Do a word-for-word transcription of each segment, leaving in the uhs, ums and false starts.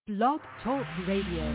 Blog Talk Radio.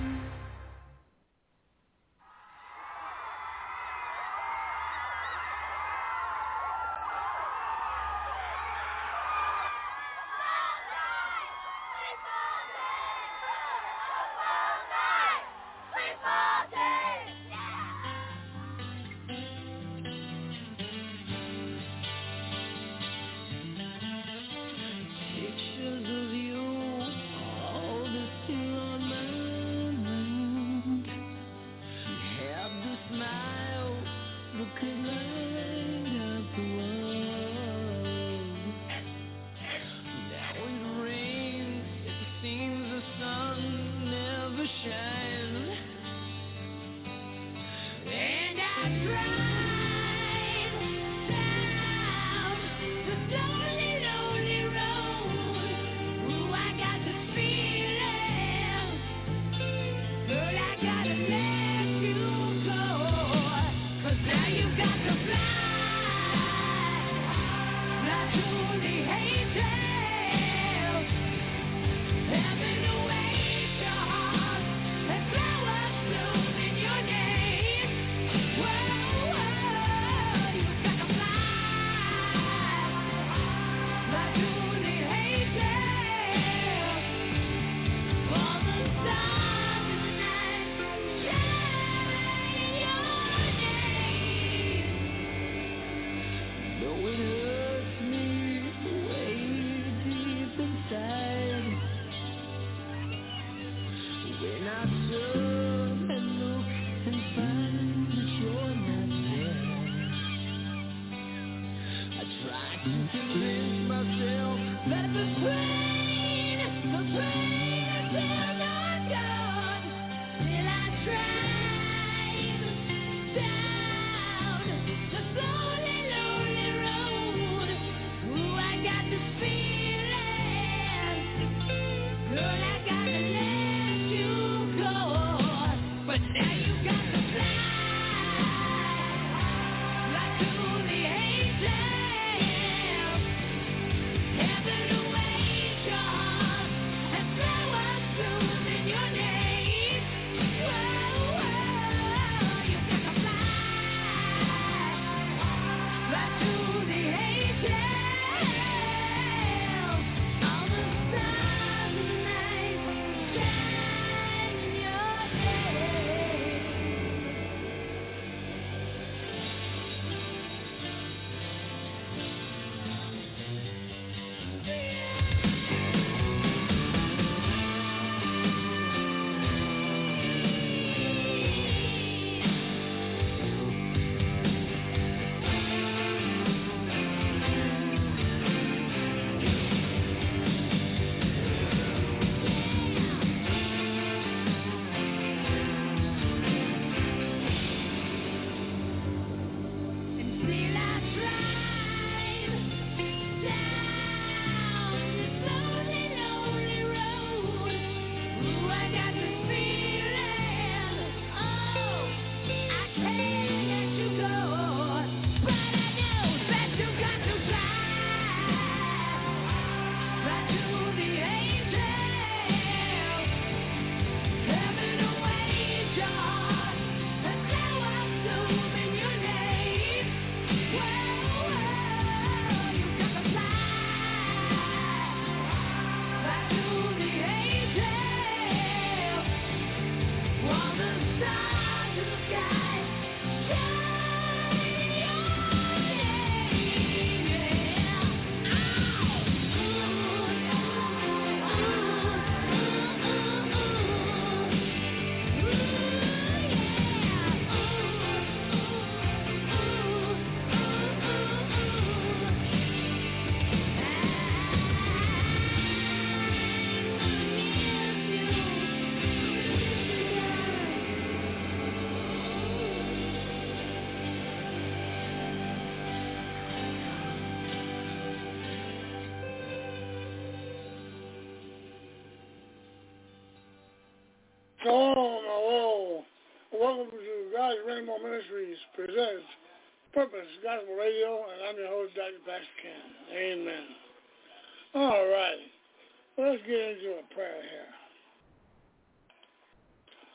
Shalom, hello. Welcome to God's Rainbow Ministries presents Purpose Gospel Radio, and I'm your host, Doctor Pastor Ken. Amen. All right. Let's get into a prayer here.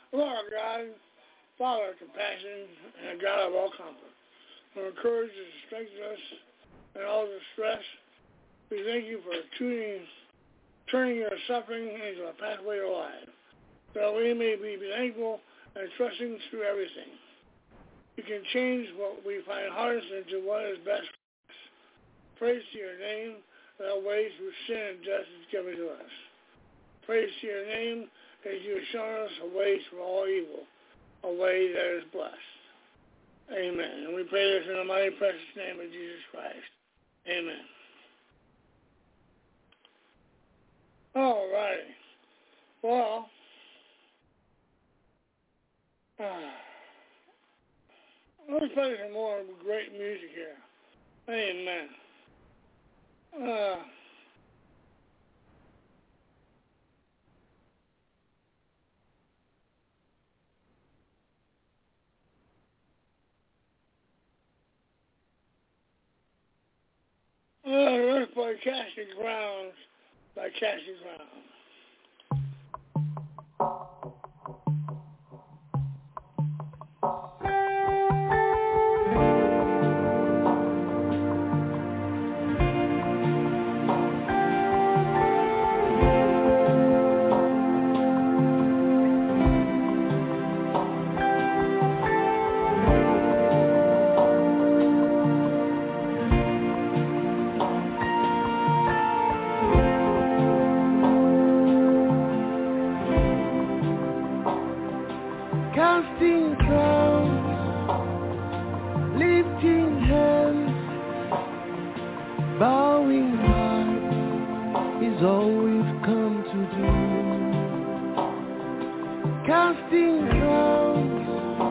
Lord God, Father of compassion, and a God of all comfort, who encourages and strengthens us in all distress. We thank you for tuning, turning your suffering into a pathway to life, so we may be thankful and trusting through everything. You can change what we find hardest into what is best for us. Praise to your name, that way through sin and death is given to us. Praise to your name, as you have shown us a way through all evil, a way that is blessed. Amen. And we pray this in the mighty precious name of Jesus Christ. Amen. All righty. Well, uh, let me play some more great music here. Amen. Uh, uh, let's play Casting Crowns by Casting Crowns. Casting crowns, lifting hands, bowing hearts is all we've come to do. Casting crowns,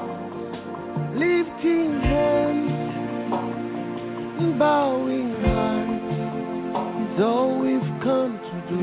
lifting hands, bowing hearts is all we've come to do.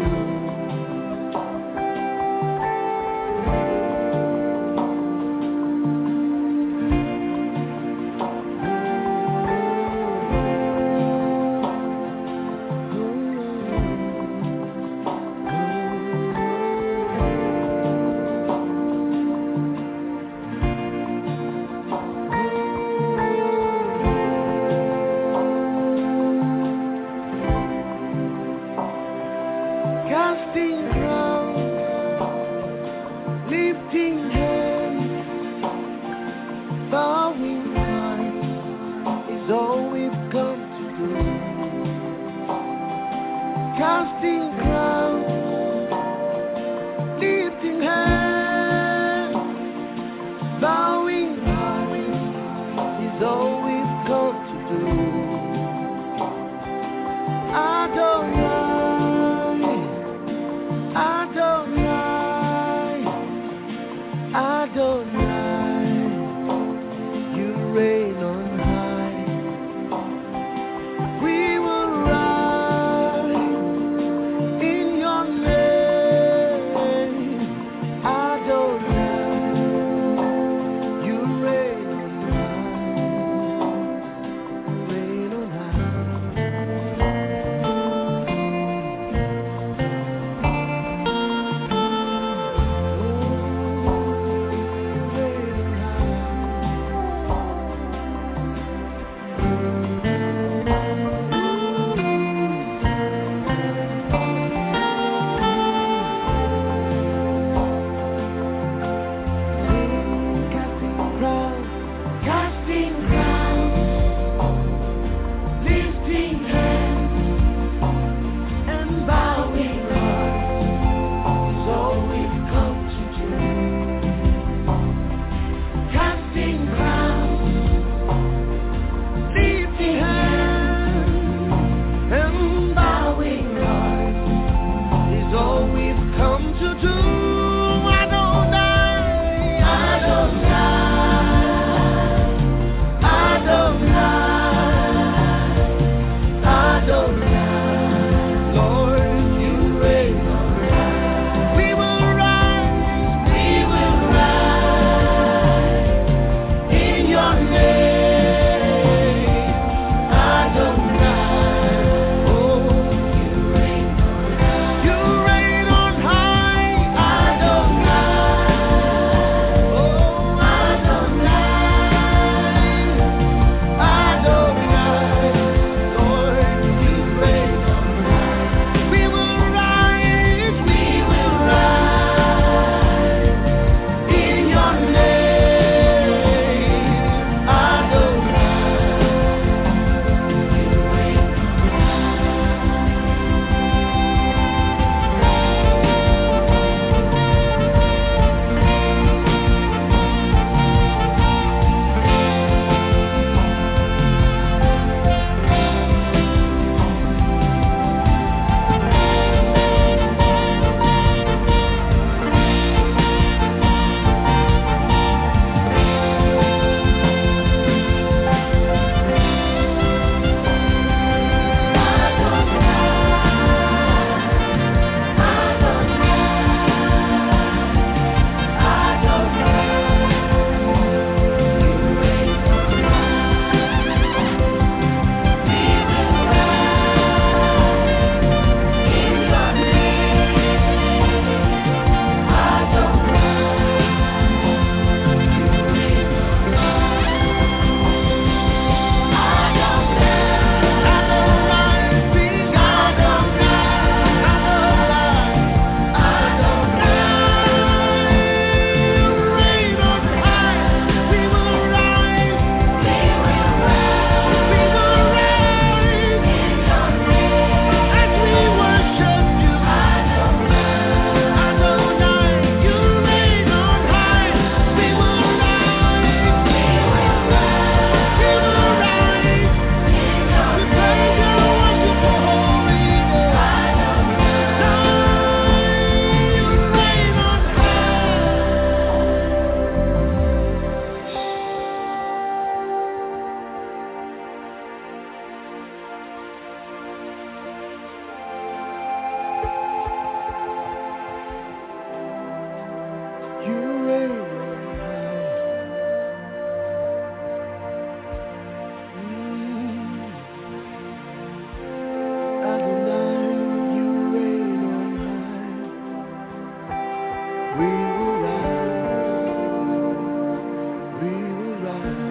We will rise, we will rise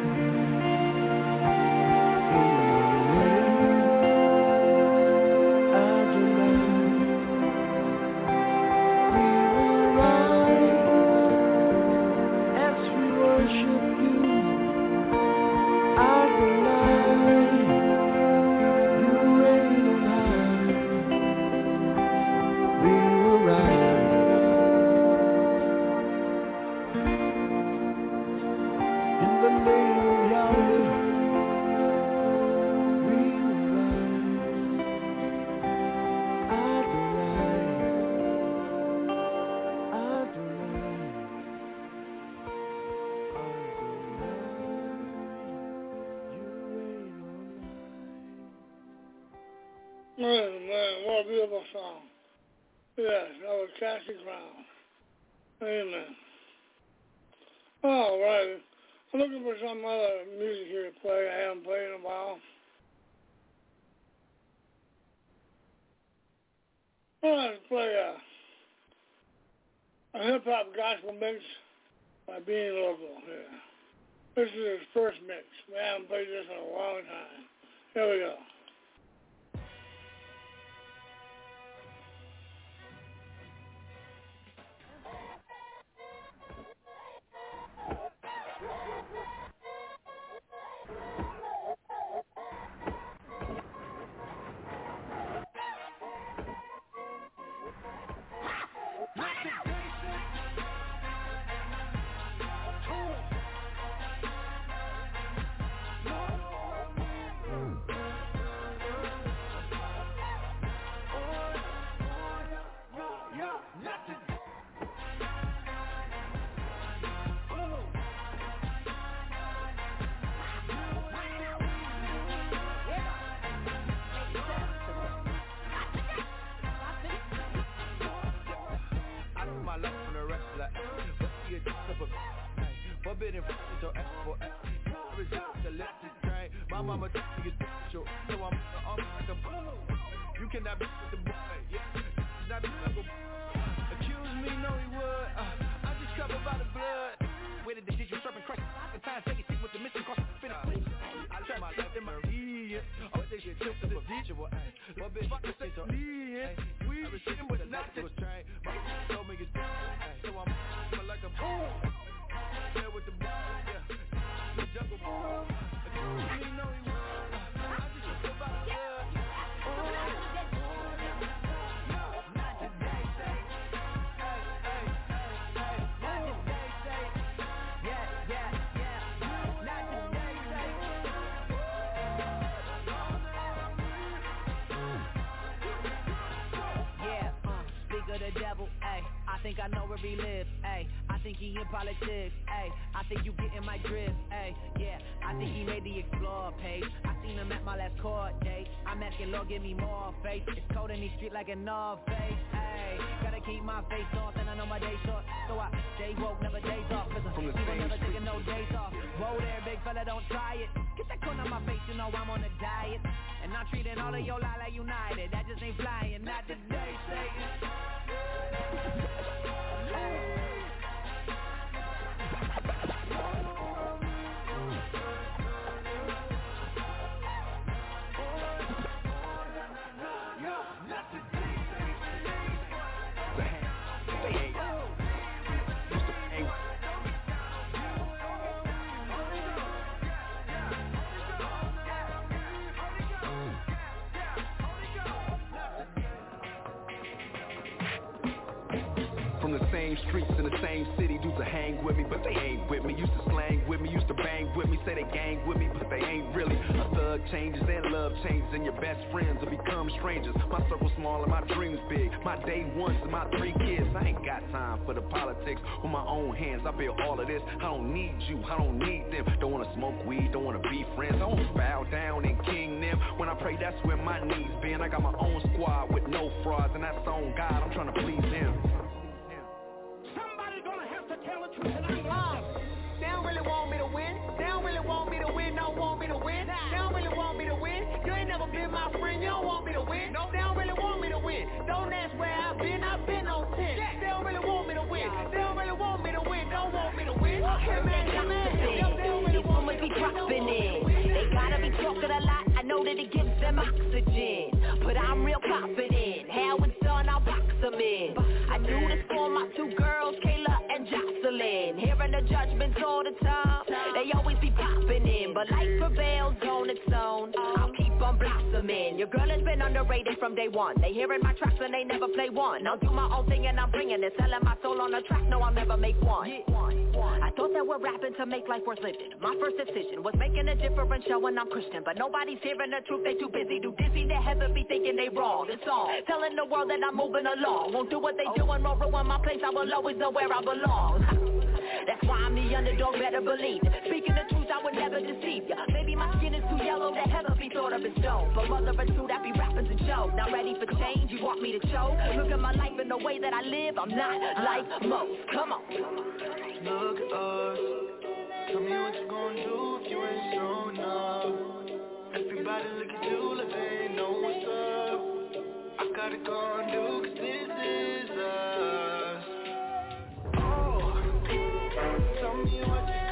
in your name, Adonai. We will rise as we worship you, Adonai. You reign on high. We will rise in the name of Yahweh. We will rise, Adonai, Adonai, Adonai. You reign on high. Man, man, what a beautiful song. Yes, that was Cassie Brown. Amen. All right. I'm looking for some other music here to play. I haven't played in a while. Let's play a, a hip-hop gospel mix by Being Local here. This is his first mix. We haven't played this in a long time. Here we go. Forbidden so for the left train. My mama is special, so I'm I'm like a you cannot be with the boy, yeah. Not be like a accuse me, no he would. Uh, I'm just covered by the blood. Where did the digital serpent crush? The time taking stick with the mission cost finna please. I try my life in my ear. Oh, they get tilt to the visual. What bitch fuck say so lean. We shitting with the not to train. My told me it's so I'm like a boom. There with the boy, yeah. The jungle boy. Accuse me, no he would. I just covered by the blood. Not today, say. Hey, hey, hey, hey. Not today, say. Yeah, yeah, yeah. Not today, say. Yeah, uh, speak of the devil, ayy. I think I know where he lives, ayy. I think he in politics, ayy. I think you getting my drift, ayy. Yeah, I think he made the Explore page. I seen him at my last court date. I'm asking Lord, give me more faith. It's cold in these streets like a North Face, ayy. Gotta keep my face off, and I know my day short, so I stay woke, never days off. Cause I'm never taking no days off. Whoa there, big fella, don't try it. Get that corn on my face, you know I'm on a diet. And I'm treating all of your lie like United. That just ain't flying, not today, Satan. From the same streets in the same city, dudes to hang with me, but they ain't with me. Used to slang with me, used to bang with me, say they gang with me, but they ain't really. A thug changes and love changes, and your best friends will become strangers. My circle small and my dreams big. My day ones and my three kids. I ain't got time for the politics. With my own hands, I built all of this. I don't need you, I don't need them. Don't wanna smoke weed, don't wanna be friends. I won't bow down and king them. When I pray, that's where my knees been. I got my own squad with no frauds, and that's on God. I'm trying to please him. Tell the truth and I'm lying. They don't really want me to win. They don't really want me to win. Don't want me to win. They don't really want me to win. You ain't never been my friend. You don't want me to win. No, they don't really want me to win. Don't ask where I've been. I've been on ten. They don't really want me to win. They know that it gives them oxygen. But I'm real confident, how it's done, I'll box them in. I do this for my two girls, Kayla and Jocelyn. Hearing the judgments all the time, they always be popping in. But life prevails on its own, I'll keep on blossoming. Your girl has been underrated from day one. They hearing my tracks and they never play one. I'll do my own thing and I'm bringing it, selling my soul on the track, no I'll never make one. I thought that we're rapping to make life worth living. My first decision was making a difference, showing I'm Christian. But nobody's hearing the truth, they too busy. Too dizzy to heaven, be thinking they wrong. It's all telling the world that I'm moving along. Won't do what they do and won't ruin my place. I will always know where I belong. That's why I'm the underdog, better believe it. Speaking the truth, I would never deceive ya. Maybe my skin is too yellow that heaven be thought of as stone. But mother and two that be rapping to show. Not ready for change, you want me to show? Look at my life in the way that I live, I'm not like most. Come on. Look at us. Tell me what you gonna do if you ain't strong enough. Everybody look at you like they know what's up. I gotta go and do cause this is us. Oh, tell me what you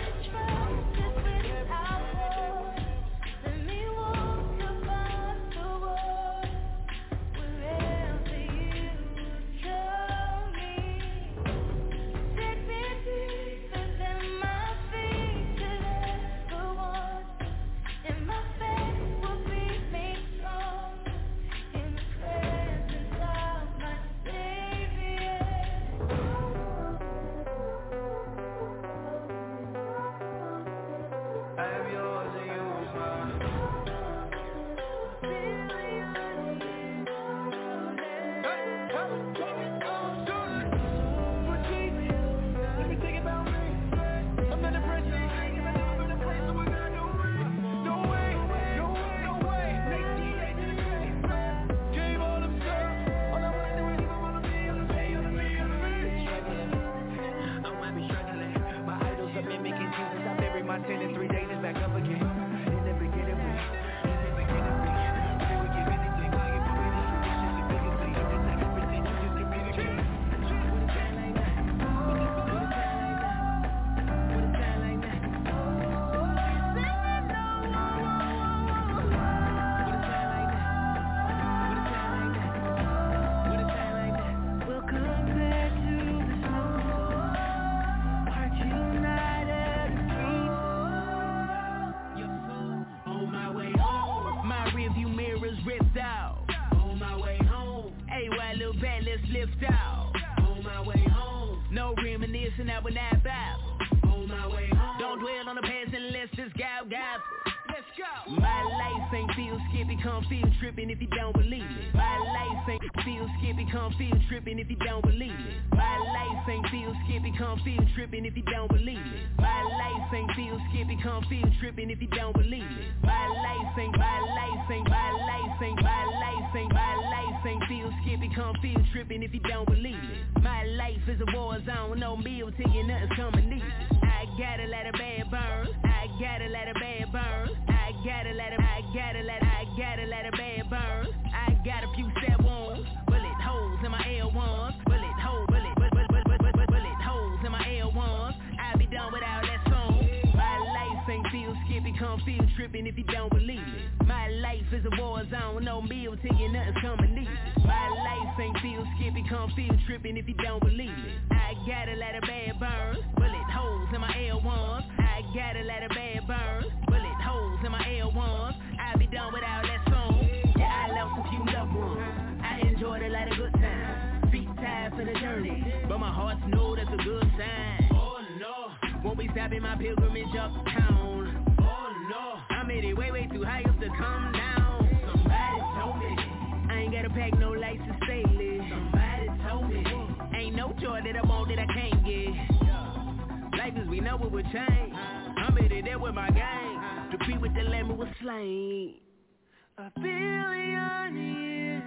a billion years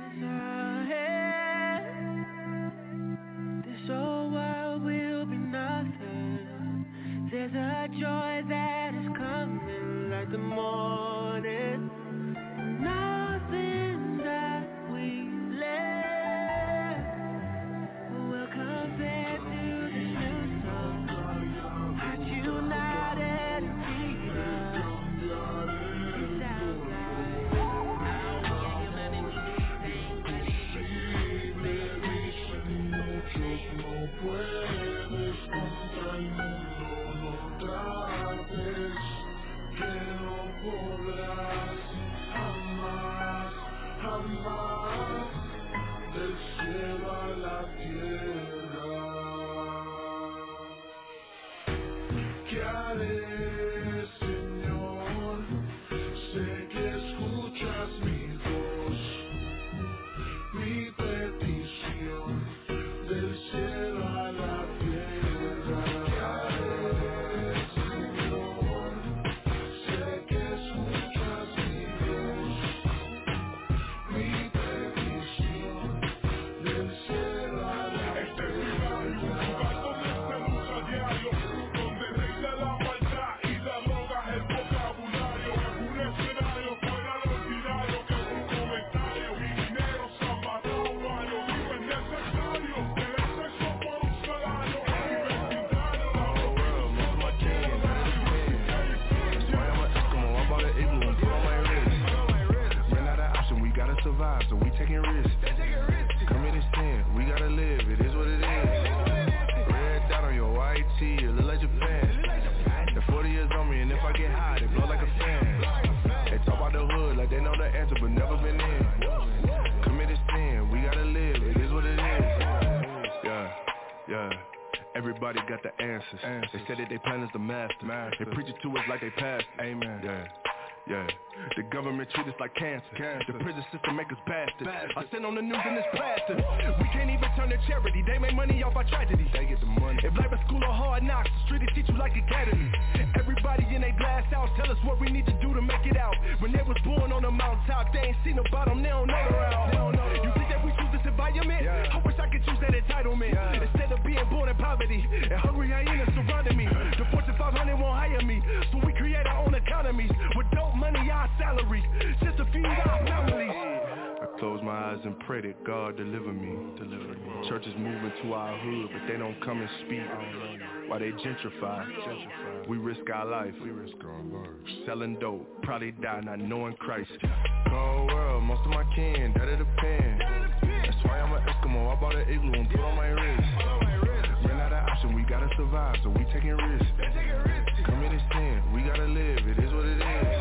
ahead. This whole world will be nothing. There's a joy that is coming like the morning. Nothing that we left will compare to this new song. Heart united in freedom. It sounds like guiaré, Señor. Sé que escuchas mi voz, mi petición, del cielo a la tierra. Guiaré, Señor. Sé que escuchas mi voz, mi petición, del cielo a la tierra. Este lugar, un lugar donde se lucha diario, donde reina la maldad y la droga es el vocabulario. Un escenario fuera de ordinario, que es un comentario. Mi dinero se ha matado varios, digo es necesario. Que el sexo por un salario, universitario, la prostitución, la Eskimo, I'm about to igloo and put on my wrist. Ran out of option, we gotta survive, so we taking risks. Commit a sin, we gotta live, it is what it is. Red dot on your I T, it look like Japan. The forty years on me, and if I get high, they blow like a fan. They talk about the hood like they know the answer, but never been in. Commit a sin, we gotta live, it is what it is. Yeah, yeah. Everybody got the answers. answers. They said that they plan is the master. master. They preach it to us like they passed. Amen. Yeah. Yeah, the government treat us like cancer. cancer. The prison system make us bastards. bastards. I send on the news and it's plastered. We can't even turn to charity. They make money off our tragedy. They get the money. If life is school or hard knocks, the street will teach you like academy. Everybody in their glass house tell us what we need to do to make it out. When they was born on the mountaintop, they ain't seen the bottom. They don't know the route. They don't know the you think that we choose this environment? Yeah. I wish I could choose that entitlement. Yeah. Instead of being born in poverty and hungry hyenas surrounding me. The Fortune five hundred won't hire me, so we create our own economies with dope money, our salary, just to feed our families. I close my eyes and pray that God deliver me. Deliver me. Churches moving to our hood, but they don't come and speak. While they gentrify, gentrify. We risk our life. We risk our life. Selling dope, probably die not knowing Christ. Cold world, most of my kin, dead of the pen. That's why I'm an Eskimo. I bought an igloo and put on my wrist. Ran out of option, we gotta survive, so we taking risks. Commit a sin, we gotta live, it is what it is.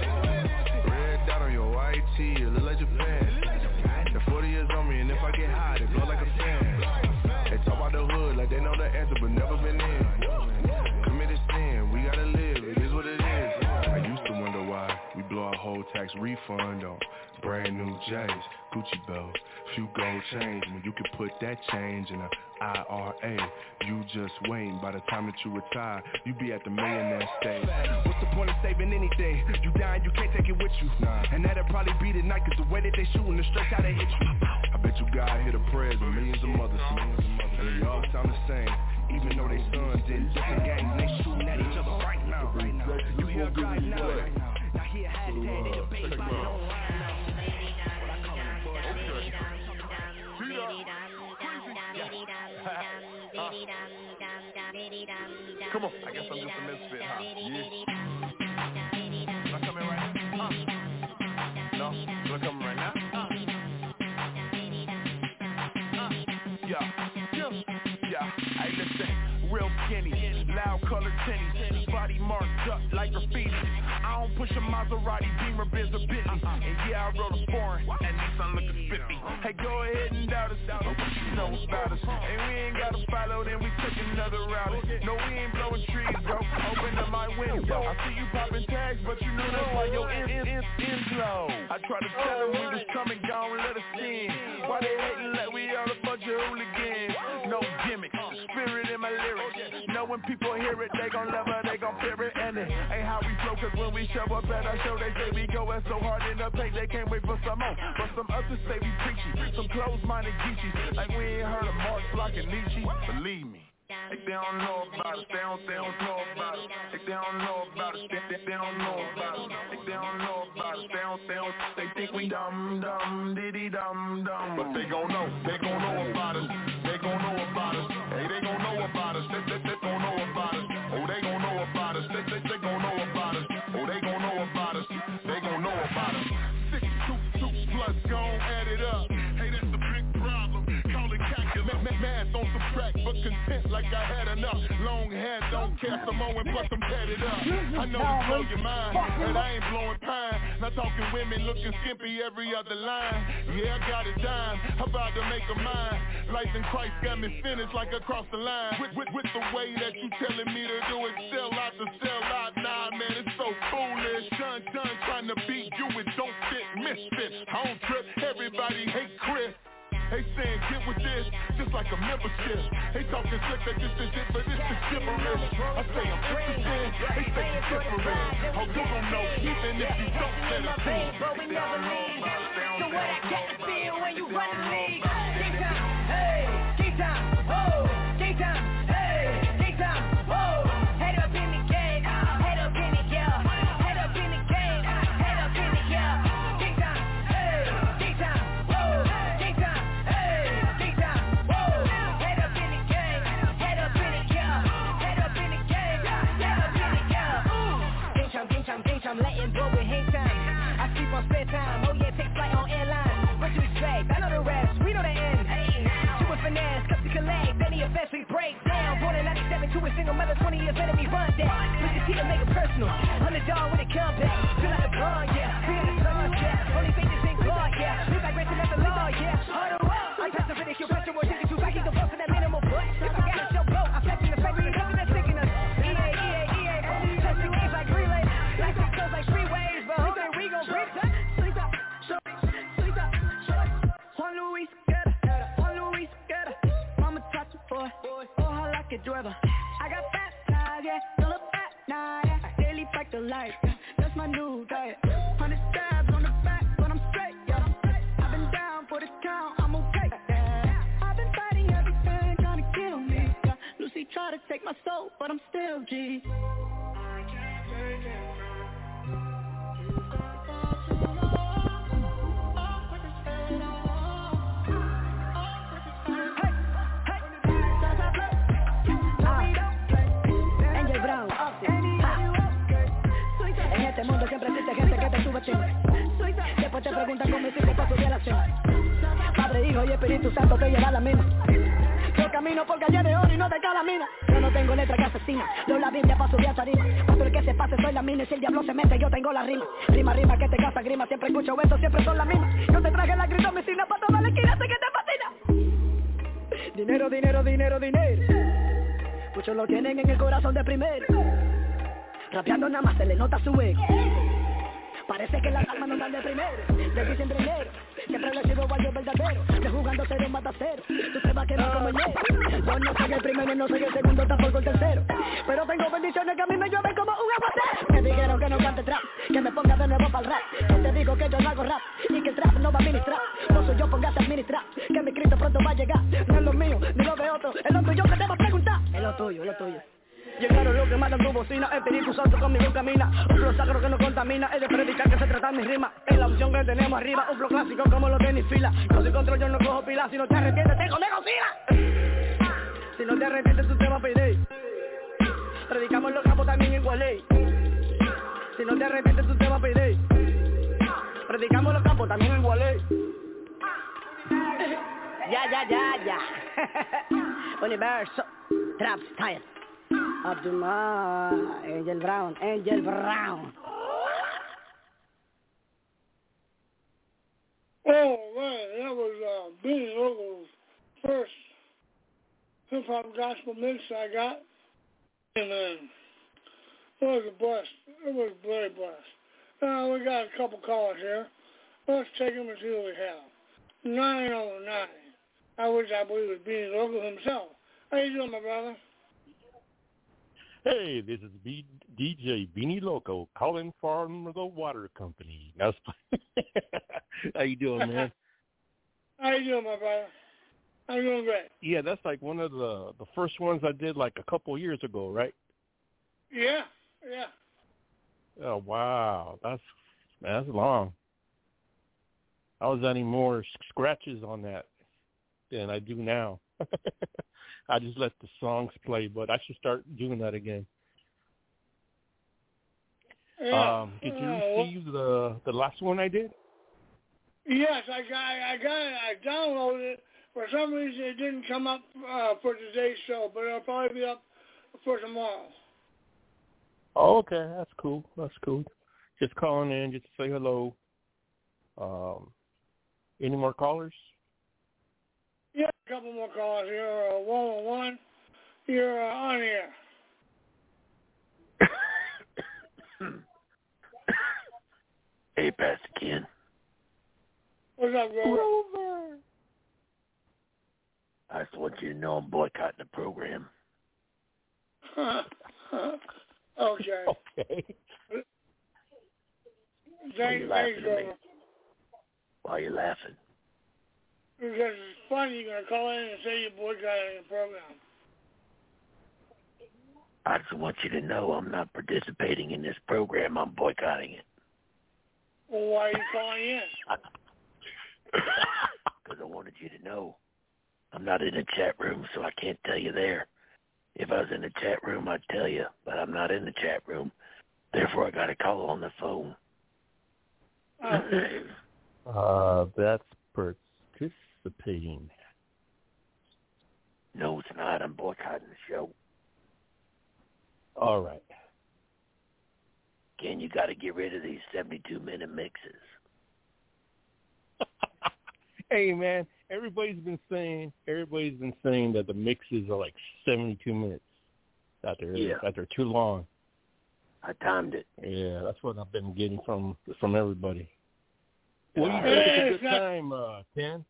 Red dot on your I T, it look like Japan. The forty years on me, and if I get high, they blow like a fan. They talk about the hood like they know the answer, but never been in. Commit a sin, we gotta live, it is what it is. I used to wonder why we blow our whole tax refund on brand new J's, Gucci belt, few gold chains. When you can put that change in a I R A, you just waiting. By the time that you retire, you be at the millionaire stage. What's the point of saving anything? You dying, you can't take it with you. Nah. And that'll probably be the night, cause the way that they shooting, the straight how they hit you. I bet you God hear the prayers of millions of mothers. Millions of mothers. And they all sound the same, even though they sons in different gangs. They shooting at each other right now. Right now. You hear God now. Right now. Now here hashtag they debate by their own line. Come on, I guess I'm just a misfit, huh? Yeah. Do I come in right now? Huh? No? Do I come in right now? Uh. Uh. Yeah, yeah, yeah. Hey, listen, real skinny, loud colored tinnies, body marked up like graffiti. I don't push a Maserati, Beamer, Benz, or Bentley. And yeah, I wrote a foreign, and this I'm looking spiffy. Hey, go ahead and doubt us, but what you know about us? And we ain't gotta follow, then we take another route. No, we ain't blowing trees, bro. Open up my window. I see you popping tags, but you know that's why your in, in, in, in's low. I try to tell them we just come and go and let us in. Why they hating like we all a bunch of hooligans? No gimmicks, spirit in my lyrics. Know when people hear it, they gon' love it, they gon' fear it. And it ain't how we flow, cause when we show up at our show, they say we going so hard in the paint, they can't wait for some more. But some others say we preachy, some closed-minded geechies, like we ain't heard of Marx, Block, and Nietzsche. Believe me. If they don't know about us, they don't, they don't know about us. If they don't know about us, they, they, they don't know about us. If they don't know about us, they don't, they don't, they think we dumb, dumb, diddy dumb, dumb. But they gon' know, they gon' know about us. They gon' know about us. Hey, they gon' know about us. They, they, they gon' know about us. Oh, they gon' know about us. They, they, they gon' know about us. Oh, they gon' know about us. They gon' know about us. Six, two, two plus, gon' add it up. Hey, that's a big problem. Call it calculus. Math don't subtract, but content like I had enough. Long hair, don't care some more, and plus I'm tatted up. I know it blow your mind, and I ain't blowing pine. Not talking women looking skimpy every other line. Yeah, I got it dime, about to make a mine. Life in Christ got me finished like across the line. With, with, with the way that you telling me to do it, sell out to sell out. own trip. Everybody hate Chris. They saying get with this, just like a membership. They talking slick that this is it, but this is gibberish. I say I'm interested, they say I'm different. Oh, you gon' know even if you don't let it be. But we never leave. So what I got to feel when you run the league? Game time, hey, game time, whoa, game time, hey, game time, whoa. Head up in the game, head up in the yeah, head up in the game, head up in the yeah. Game time, hey, game time, whoa, game time. I'm letting go with hang time. I sleep on spare time. Oh yeah, take flight on airline. What you expect? I know the rest. We know the end. To a finesse, cup to collect. Any offense we break down. Born in ninety-seven to a single mother. twenty years better me run that. We can see to make it personal. Underdog with a comeback. Feel like a bond, yeah. We in the sunset. Only faces in God, yeah. Live like racing at the law, yeah. Harder up. I'm past to finish your question. More digital. I keep the fuck for that minimal butt. If I got a show, bro, I'm flexing the fact that you're something that's sticking us. E A, E A, E A. Touching games like relay. Like it goes like freeways, but who think we gon' break that? Sleep up, sleep up, Juan Luis Guerra, Juan Luis Guerra. Mama taught you boy, oh I like it driver. I got fat now, yeah, still a fat now, yeah. I daily pack the life, yeah, that's my new diet. Hundred stabs on the back, but I'm straight, yeah. I've been down for the count, I'm okay, yeah. I've been fighting everything trying to kill me, yeah. Lucy tried to take my soul, but I'm still G. I can't take it. Mundo siempre existe gente que te subestima. Después te preguntan cómo hiciste para subir a la cima. Padre, Hijo y Espíritu Santo te lleva a la misma. Yo camino por calle de oro y no te cae la mina. Yo no tengo letra que asesina. Leo la Biblia para subir a tarima. Para el que se pase soy la mina. Y si el diablo se mete yo tengo la rima. Rima, rima que te causa grima. Siempre escucho eso, siempre son las mismas. Yo te traje la gritomicina para toda la esquina. Sé que te fascina. Dinero, dinero, dinero, dinero. Muchos lo tienen en el corazón de primero. Rapeando nada más se le nota su ego. Parece que las almas no están de primero. De ti siempre negro. Siempre le he sido guayo verdadero. De jugando cero mata cero. Tú te vas a quedar como el negro. Yo no soy el primero, no soy el segundo, tampoco el tercero. Pero tengo bendiciones que a mí me llueven como un aguacero. Me dijeron que no cante trap, que me ponga de nuevo para el rap. Yo te digo que yo no hago rap y que el trap no va a ministrar. No soy yo, póngase a administrar. Que mi Cristo pronto va a llegar. No es lo mío, ni lo de otro. Es lo tuyo que te va a preguntar. Es lo tuyo, es lo tuyo. Llegaron los que mandan tu bocina, Espíritu Santo conmigo camina. Un flow sacro que no contamina, es de predicar que se trata mis rimas. Es la opción que tenemos arriba, un flow clásico como lo tenis fila. No soy control, yo no cojo pila, si no te arrepientes te come Godzilla. Si no te arrepientes tú te vas a pedir. Predicamos los campos también igual ley. Si no te arrepientes tú te vas a pedir. Predicamos los campos también igual ley. Ya, ya, ya, ya. Universo, Trap Style. Abdullah, Angel Brown, Angel Brown. Oh man, that was uh, Benny Logo's first hip hop gospel mix I got, and um, it was a blast. It was very blessed. Uh, we got a couple callers here. Let's take them and see what we have. nine oh nine, which I believe is Benny Logo himself. How you doing, my brother? Hey, this is B- D J Beanie Loco calling from the water company. That's how you doing, man? How you doing, my brother? I'm doing great. Yeah, that's like one of the the first ones I did like a couple years ago, right? Yeah, yeah. Oh wow, that's that's long. I was adding more scratches on that than I do now. I just let the songs play, but I should start doing that again. Yeah. Um, did you uh, receive the the last one I did? Yes, I got I got it. I downloaded it. For some reason, it didn't come up uh, for today's show, but it'll probably be up for tomorrow. Oh, okay, that's cool. That's cool. Just calling in, just to say hello. Um, any more callers? Yeah, a couple more callers here. Uh, one on one. You're uh, on here. Hey, Pastor Ken. What's up, Grover? Grover. I just want you to know I'm boycotting the program. okay. Okay. Thanks, thanks, Grover. Why are you laughing? Because it's funny, you're going to call in and say you're boycotting the program. I just want you to know I'm not participating in this program. I'm boycotting it. Well, why are you calling in? Because I wanted you to know I'm not in the chat room, so I can't tell you there. If I was in the chat room, I'd tell you, but I'm not in the chat room. Therefore, I got to call on the phone. Oh. uh, that's participating. No, it's not. I'm boycotting the show. All right. Ken, you got to get rid of these seventy-two minute mixes. Hey, man, everybody's been saying everybody's been saying that the mixes are like seventy-two minutes. That they're Yeah. that they're too long. I timed it. Yeah, that's what I've been getting from from everybody. Well, you I think heard it's a it. good time, uh, Ken?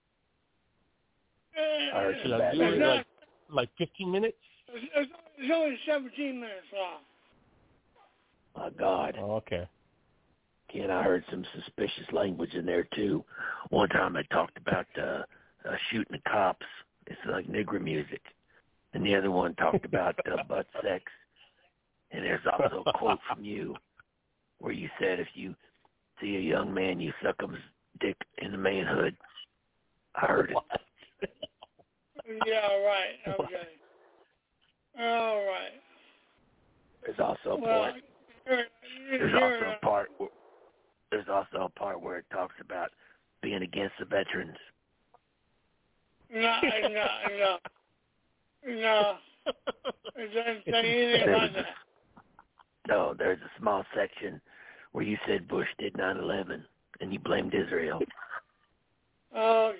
I heard Should some I bad do it news. like like fifteen minutes? It's, it's, it's only seventeen minutes long. My God. Oh, okay. Ken, I heard some suspicious language in there, too. One time I talked about uh, uh, shooting the cops. It's like nigger music. And the other one talked about uh, butt sex. And there's also a quote from you where you said if you see a young man, you suck his dick in the manhood. I heard it. Yeah, right. Okay. All right. There's also a Well, part. here, There's here, also a part. Where, there's also a part where it talks about being against the veterans. no, no, no, no. It doesn't say anything about that. No, there's a small section where you said Bush did nine eleven and you blamed Israel. Okay.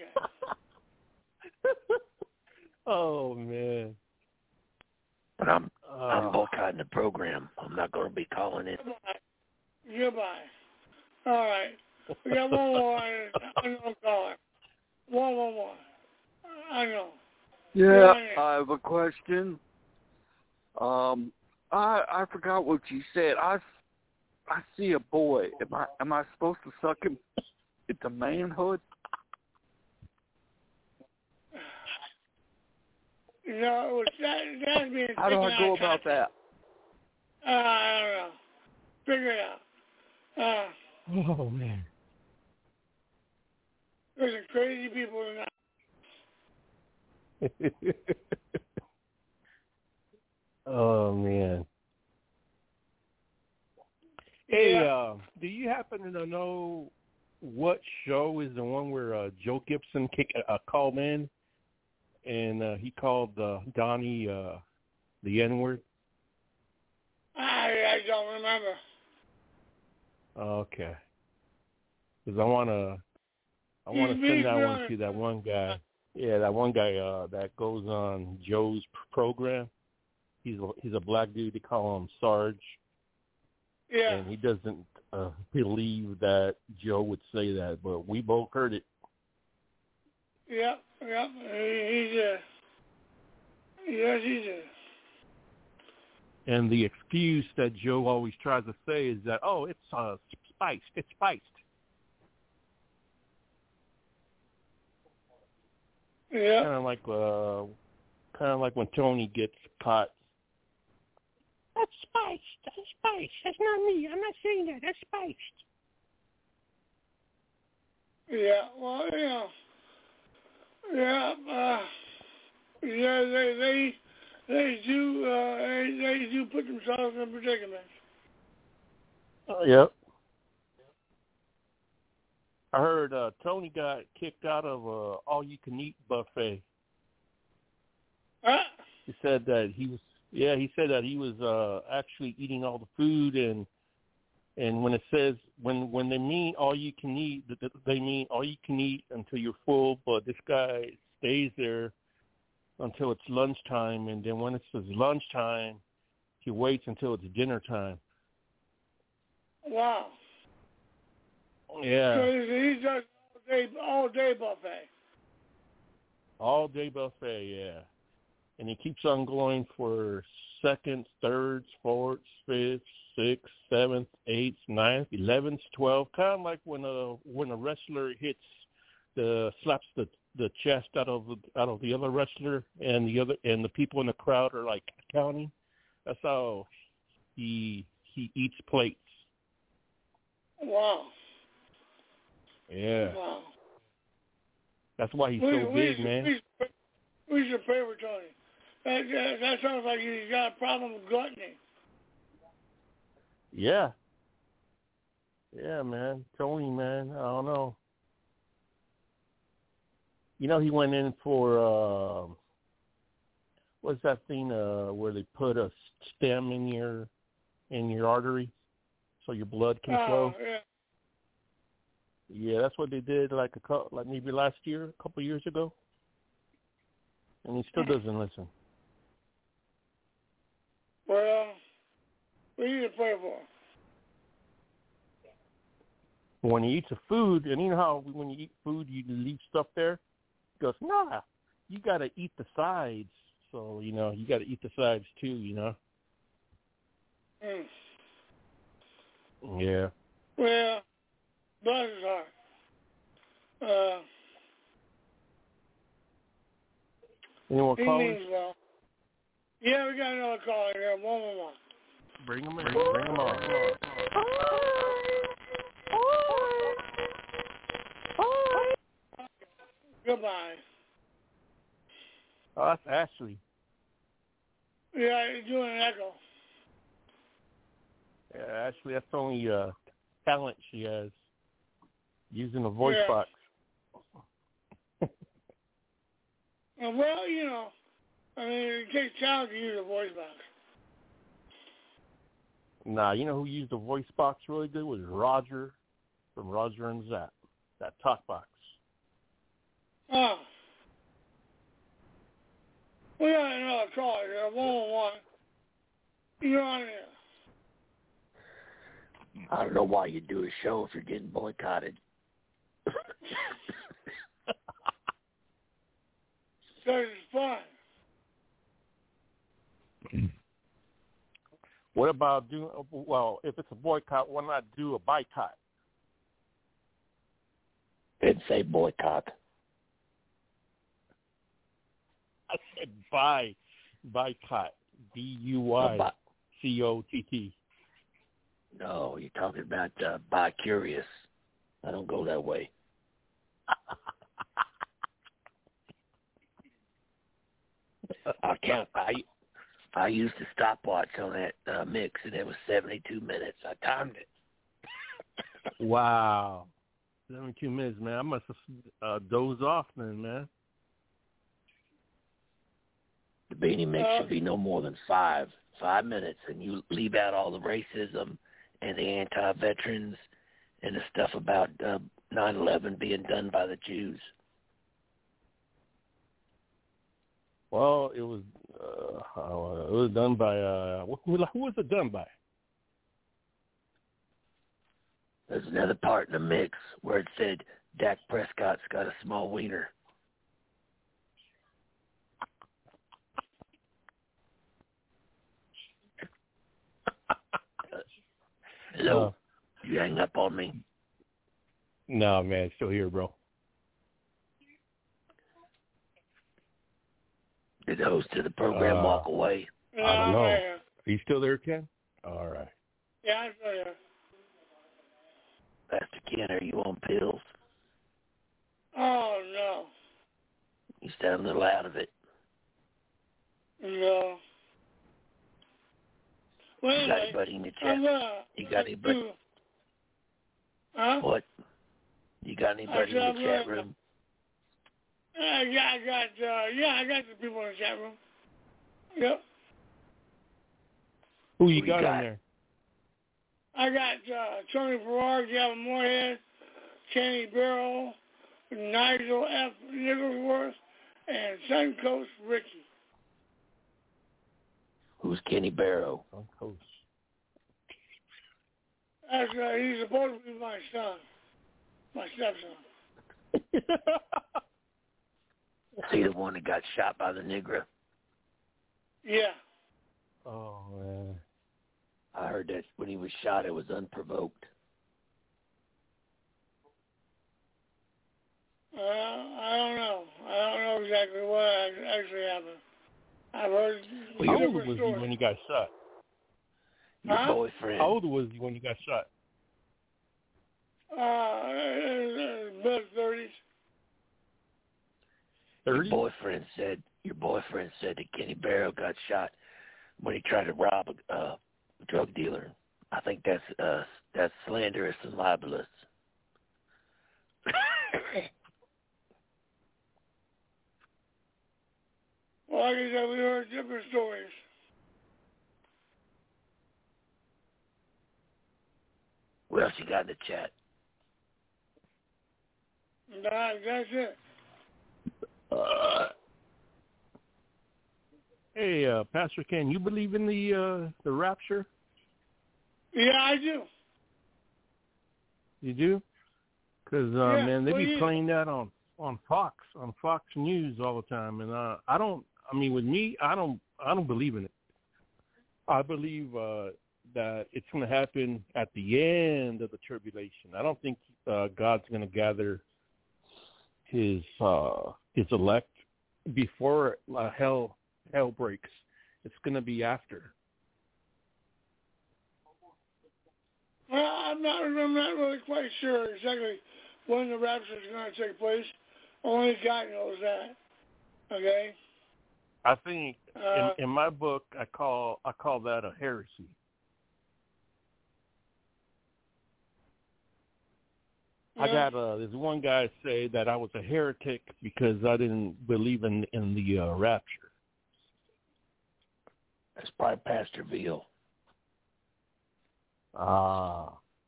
Oh man. But I'm Uh, I'm boycotting the program. I'm not going to be calling it. Goodbye. Goodbye. All right. We got one more unknown caller. One, one more. I know. Yeah, I have a question. Um, I I forgot what you said. I, I see a boy. Am I am I supposed to suck him into manhood? No, that that's being. How do I go about that? Uh, I don't know. Figure it out. Uh, oh man. There's some crazy people tonight. Oh man. Hey, Yeah. uh, do you happen to know what show is the one where uh, Joe Gibson kick, uh, called in and uh, he called uh, Donnie uh, the N-word? I I don't remember. Okay. Because I want to I want to He's send that really one to that one guy. Yeah, that one guy uh, that goes on Joe's program. He's a, he's a black dude. They call him Sarge. Yeah. And he doesn't uh, believe that Joe would say that, but we both heard it. Yep. Yep. He, he's a. Yes, he's a. And the excuse that Joe always tries to say is that, oh, it's uh, spiced. It's spiced. Yeah. Kind of like, uh, kind of like when Tony gets caught. That's spiced. That's spiced. That's not me. I'm not saying that. That's spiced. Yeah. Well, you know. Yeah. Uh, yeah. They they they do uh, they, they do put themselves in predicaments. Oh, yep. I heard uh, Tony got kicked out of a all-you-can-eat buffet. Huh? He said that he was, yeah, he said that he was uh, actually eating all the food, and and when it says when when they mean all-you-can-eat, they mean all-you-can-eat until you're full. But this guy stays there until it's lunchtime, and then when it's his lunchtime, he waits until it's dinner time. Wow. Yeah. So he does all day, all day buffet. All day buffet, yeah. And it keeps on going for seconds, thirds, fourths, fifths, sixth, seventh, eighth, ninth, eleventh, twelfth. Kind of like when a when a wrestler hits the slaps the the chest out of the, out of the other wrestler, and the other and the people in the crowd are like counting. That's how he he eats plates. Wow. Yeah. Wow. That's why he's we, so we, big, we, man. We, who's your favorite, Tony? That, that, that sounds like you got a problem with gluttony. Yeah. Yeah, man. Tony, man. I don't know. You know, he went in for, uh, what's that thing uh, where they put a stem in your in your artery so your blood can oh, flow? Yeah. Yeah, that's what they did like a couple, like maybe last year, a couple years ago. And he still doesn't listen. Well, we need to pray for him. When he eats a food, and you know how when you eat food, you leave stuff there? He goes, nah, you got to eat the sides. So, you know, you got to eat the sides too, you know? Mm. Yeah. Well, bless his heart. Uh, Any more he callers? means well. Yeah, we got another caller here. One more one. Bring them in. Bring them on. Goodbye. Oh, that's Ashley. Yeah, you're doing an echo. Yeah, Ashley, that's the only uh, talent she has, using a voice yeah. box. Well, you know, I mean, it takes talent to use a voice box. Nah, you know who used the voice box really good was Roger from Roger and Zap, that talk box. Oh. We got another call here, one one one. You're on here. I don't know why you do a show if you're getting boycotted. Because it's fun. What about doing, well, if it's a boycott, why not do a boycott? Didn't say boycott. I said buy, boycott, B U Y C O T T. No, you're talking about uh, bi-curious. I don't go that way. I can't. I I used a stopwatch on that uh, mix, and it was seventy-two minutes. I timed it. Wow, seventy-two minutes, man. I must have uh, dozed off then, man. The Beanie Mix should be no more than five five minutes, and you leave out all the racism and the anti-veterans and the stuff about uh, nine eleven being done by the Jews. Well, it was uh, uh, it was done by uh, who, who was it done by? There's another part in the mix where it said Dak Prescott's got a small wiener. Hello, uh, you hang up on me? No, man, still here, bro. Did the host of the program uh, walk away? I don't know. Are you still there, Ken? All right. Yeah, I'm still here. Pastor Ken, are you on pills? Oh, no. You sound a little out of it. No. Well, you got anybody in the chat? Uh, you got anybody? Do, huh? What? You got anybody in the I'm chat gonna, room? Uh, yeah, I got, uh, yeah, I got the people in the chat room. Yep. Who you Who got, you got in there? I got uh, Tony Farrar, Gavin Moorhead, Kenny Barrow, Nigel F. Nicholsworth, and Suncoast Ricky. Who's Kenny Barrow? Suncoast. That's, uh, he's supposed to be my son, my stepson. See the one that got shot by the Negro? Yeah. Oh, man. I heard that when he was shot, it was unprovoked. Uh, I don't know. I don't know exactly what actually happened. I've heard well, how old was stories. he when he got shot? Your huh? boyfriend. How old was he when he got shot? Uh, mid thirties. Your boyfriend said your boyfriend said that Kenny Barrow got shot when he tried to rob a uh, drug dealer. I think that's uh, that's slanderous and libelous. Well, like I said, we heard different stories. What else you got in the chat? Nah, that's it. Uh, hey, uh, Pastor Ken, you believe in the uh, the rapture? Yeah, I do. You do? Because, uh, Yeah, man, they well, be yeah. playing that on, on Fox, on Fox News all the time. And uh, I don't, I mean, with me, I don't, I don't believe in it. I believe uh, that it's going to happen at the end of the tribulation. I don't think uh, God's going to gather his uh, his elect before uh, hell hell breaks. It's going to be after. Well, I'm not, I'm not really quite sure exactly when the rapture is going to take place. Only God knows that. Okay? I think Uh, in, in my book, I call I call that a heresy. I yeah. got uh, there's one guy say that I was a heretic because I didn't believe in in the uh, rapture. that's probably Pastor Veal. Ah.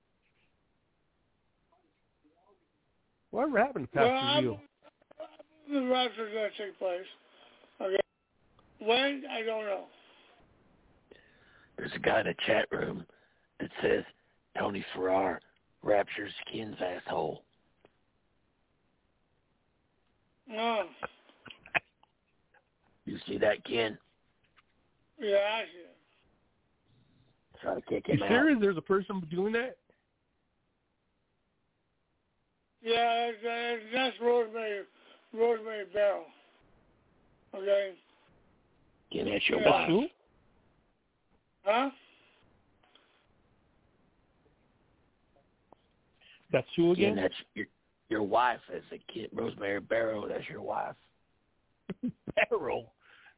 What happened to Pastor Well, I Veal? believe the rapture is going to take place. Okay? When? I don't know. There's a guy in the chat room that says Tony Farrar raptures Ken's asshole. No. You see that, Ken? Yeah, I see it. Try to kick You him out. serious? There's a person doing that? Yeah, that's, that's, that's Rosemary, Rosemary Barrow. Okay? Ken, that's your Yeah. wife. Who? Huh? That's who Ken, again? that's your your wife. That's a kid, Rosemary Barrow. That's your wife. Barrow.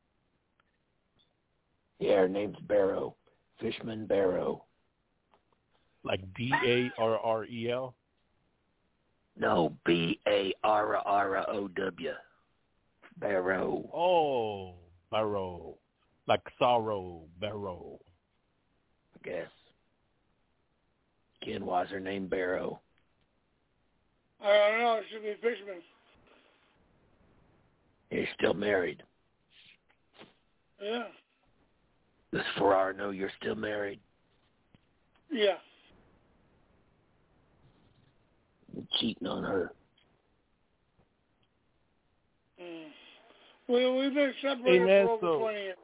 Yeah, her name's Barrow. Fishman Barrow. Like B A R R E L? No, B A R R O W. Barrow. Oh, Barrow. Like sorrow, Barrow. I guess. Ken, why's her name Barrow? I don't know. It should be Fishman. You're still married. Yeah. Does Farrar know you're still married? Yeah. You're cheating on her. Mm. We, we've been separated Hey, man, for over so- twenty years.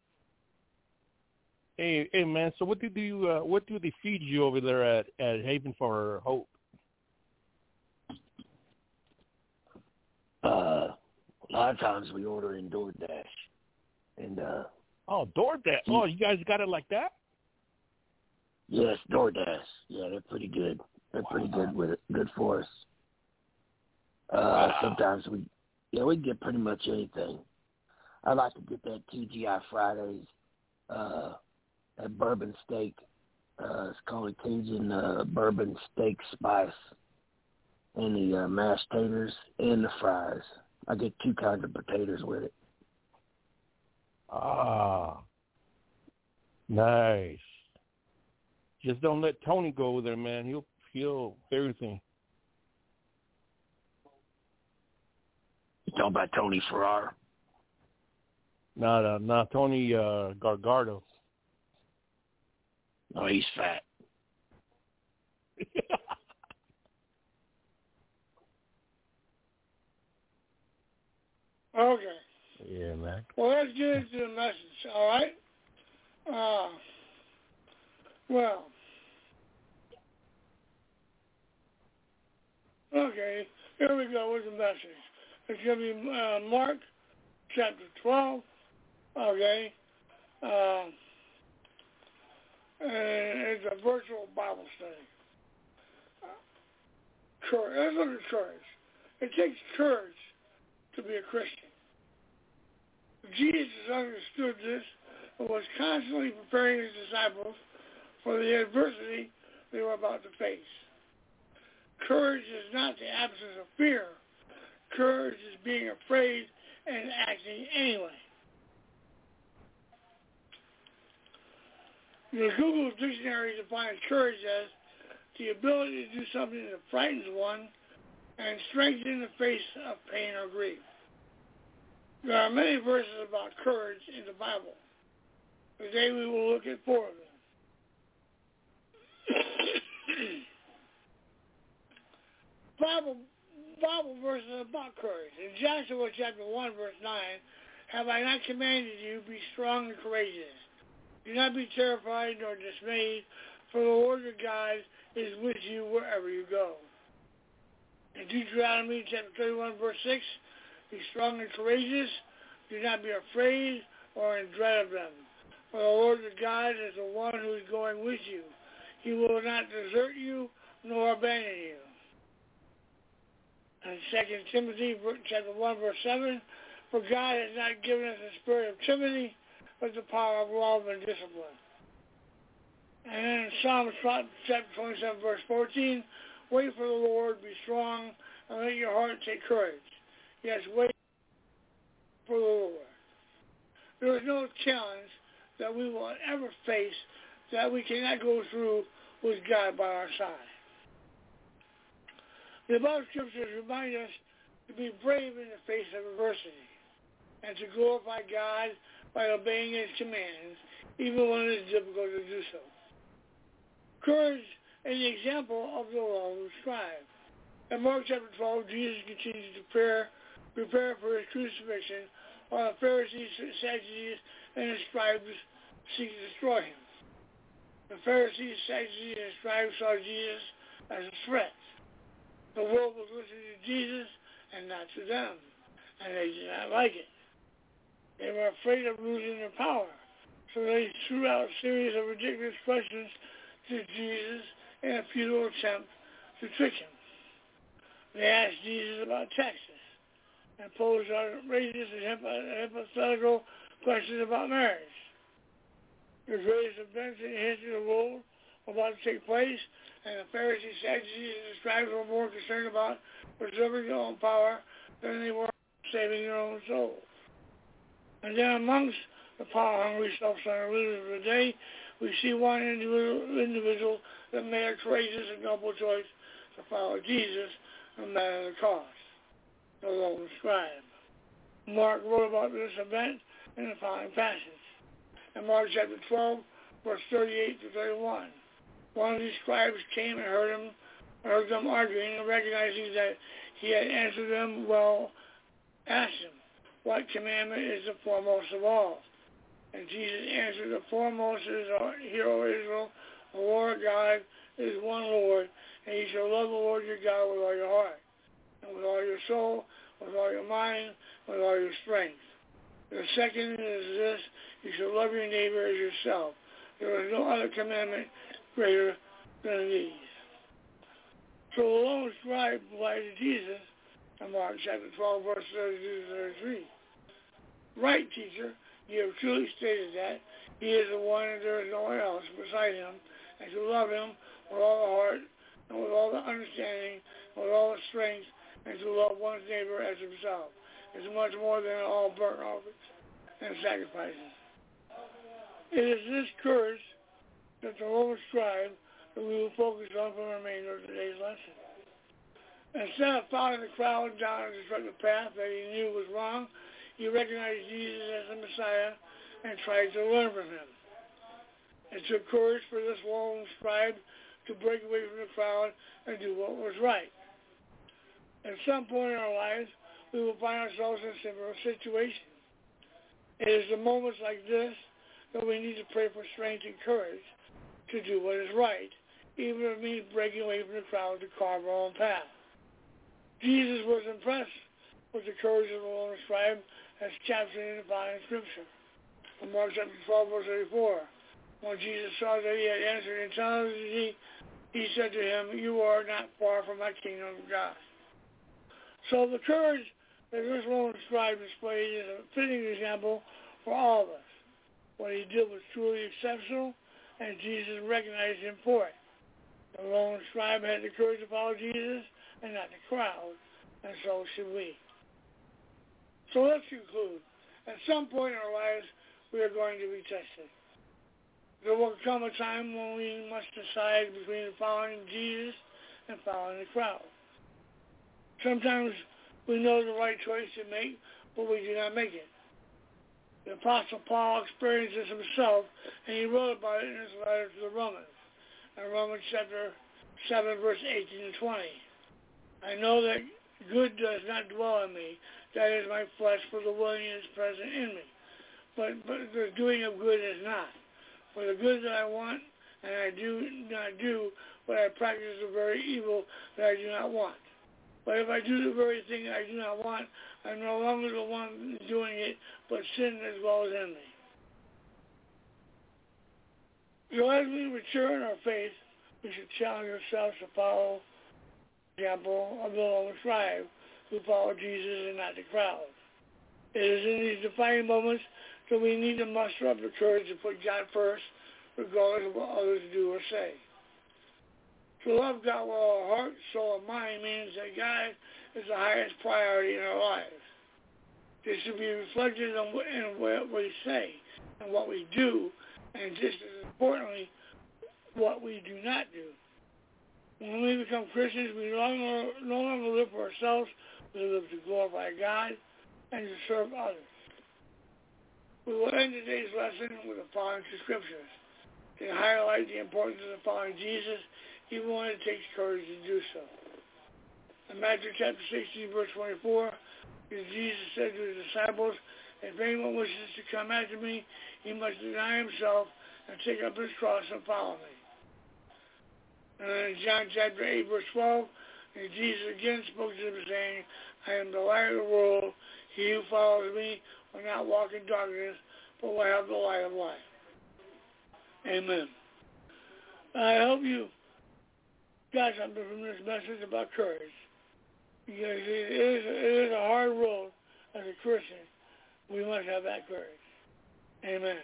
Hey, hey, man. So, what did you? Uh, what do they feed you over there at, at Haven for Hope? Uh, a lot of times we order in DoorDash, and uh, Oh, DoorDash. Oh, you guys got it like that? yes, DoorDash. Yeah, they're pretty good. They're pretty good with it. Good for us. Uh, Wow. Sometimes we, yeah, we get pretty much anything. I like to get that T G I Fridays, uh, that bourbon steak. Uh, it's called a Cajun uh, bourbon steak spice, and the uh, mashed taters and the fries. I get two kinds of potatoes with it. Ah, nice. Just don't let Tony go over there, man. He'll he'll everything. You talking about Tony Farrar? Not uh, not Tony uh, Gargardo. No, he's fat. Okay. Yeah, man. Well, let's get into the message, all right? Uh, well, okay, here we go with the message. It's going to be uh, Mark chapter twelve, okay? Uh, and it's a virtual Bible study. Uh, courage. Let's look at courage. It takes courage to be a Christian. Jesus understood this and was constantly preparing his disciples for the adversity they were about to face. Courage is not the absence of fear. Courage is being afraid and acting anyway. The Google Dictionary defines courage as the ability to do something that frightens one and strength in the face of pain or grief. There are many verses about courage in the Bible. Today we will look at four of them. Bible, Bible verses about courage. In Joshua chapter one, verse nine, have I not commanded you, be strong and courageous. Do not be terrified nor dismayed, for the Lord your God is with you wherever you go. In Deuteronomy chapter thirty-one, verse six, be strong and courageous. Do not be afraid or in dread of them. For the Lord your God is the one who is going with you. He will not desert you nor abandon you. And Second Timothy chapter one, verse seven, for God has not given us a spirit of timidity, but the power of love and discipline. And then in Psalms chapter twenty-seven, verse fourteen, wait for the Lord, be strong, and let your heart take courage. Yes, wait for the Lord. There is no challenge that we will ever face that we cannot go through with God by our side. The above scriptures remind us to be brave in the face of adversity and to glorify God by obeying his commands, even when it is difficult to do so. Courage is the example of the lone scribe. In Mark chapter twelve, Jesus continues to prepare, prepare for his crucifixion, while the Pharisees, Sadducees, and the scribes seek to destroy him. The Pharisees, Sadducees, and scribes saw Jesus as a threat. The world was listening to Jesus and not to them, and they did not like it. They were afraid of losing their power, so they threw out a series of ridiculous questions to Jesus in a futile attempt to trick him. They asked Jesus about taxes and posed outrageous and hypothetical questions about marriage. The greatest events in the history of the world were about to take place, and the Pharisees, Sadducees, and the scribes were more concerned about preserving their own power than they were saving their own souls. And then amongst the power-hungry, self-centered leaders of the day, we see one individual, individual that made a courageous and noble choice to follow Jesus no matter the cost, the lone scribe. Mark wrote about this event in the following passage. In Mark chapter twelve, verse thirty-eight to thirty-one, one of these scribes came and heard him, heard them arguing, and recognizing that he had answered them well, asked him, what commandment is the foremost of all? And Jesus answered, the foremost is, Hear, O Israel, the Lord God is one Lord, and you shall love the Lord your God with all your heart, and with all your soul, with all your mind, with all your strength. The second is this, you shall love your neighbor as yourself. There is no other commandment greater than these. So the lone scribe replied to Jesus in Mark chapter twelve, verse thirty-two to thirty-three. Right, teacher, you have truly stated that he is the one and there is no one else beside him, and to love him with all the heart, and with all the understanding, and with all the strength, and to love one's neighbor as himself is much more than all burnt offerings and sacrifices. It is this courage that the lone scribe that we will focus on for the remainder of today's lesson. Instead of following the crowd down a destructive path that he knew was wrong, he recognized Jesus as the Messiah and tried to learn from him. It took courage for this lone scribe to break away from the crowd and do what was right. At some point in our lives, we will find ourselves in similar situations. It is the moments like this that we need to pray for strength and courage to do what is right, even if it means breaking away from the crowd to carve our own path. Jesus was impressed with the courage of the lone scribe as captured in the following scripture. From Mark chapter twelve, verse thirty-four. When Jesus saw that he had answered intelligently, he said to him, "You are not far from my kingdom of God." So the courage that this lone scribe displayed is a fitting example for all of us. What he did was truly exceptional, and Jesus recognized him for it. The lone scribe had the courage to follow Jesus and not the crowd, and so should we. So let's conclude. At some point in our lives, we are going to be tested. There will come a time when we must decide between following Jesus and following the crowd. Sometimes we know the right choice to make, but we do not make it. The Apostle Paul experienced this himself, and he wrote about it in his letter to the Romans, in Romans chapter seven, verse eighteen and twenty. I know that good does not dwell in me, that is my flesh, for the willing is present in me. But, but the doing of good is not. For the good that I want, and I do not do, but I practice the very evil that I do not want. But if I do the very thing I do not want, I'm no longer the one doing it, but sin as well as in me. So as we mature in our faith, we should challenge ourselves to follow the example of the lone scribe who followed Jesus and not the crowd. It is in these defining moments that we need to muster up the courage to put God first, regardless of what others do or say. To love God with all our heart, soul, and mind means that God is the highest priority in our lives. This should be reflected in what we say and what we do, and just as importantly, what we do not do. When we become Christians, we no longer, no longer live for ourselves, we live to glorify God and to serve others. We will end today's lesson with the following two scriptures. They highlight the importance of following Jesus, even when it takes courage to do so. In Matthew chapter sixteen, verse twenty-four, Jesus said to his disciples, "If anyone wishes to come after me, he must deny himself and take up his cross and follow me." And in John chapter eight, verse twelve, Jesus again spoke to them, saying, "I am the light of the world. He who follows me will not walk in darkness, but will have the light of life." Amen. I hope you got something from this message about courage. Because it is, it is a hard road as a Christian. We must have that courage. Amen.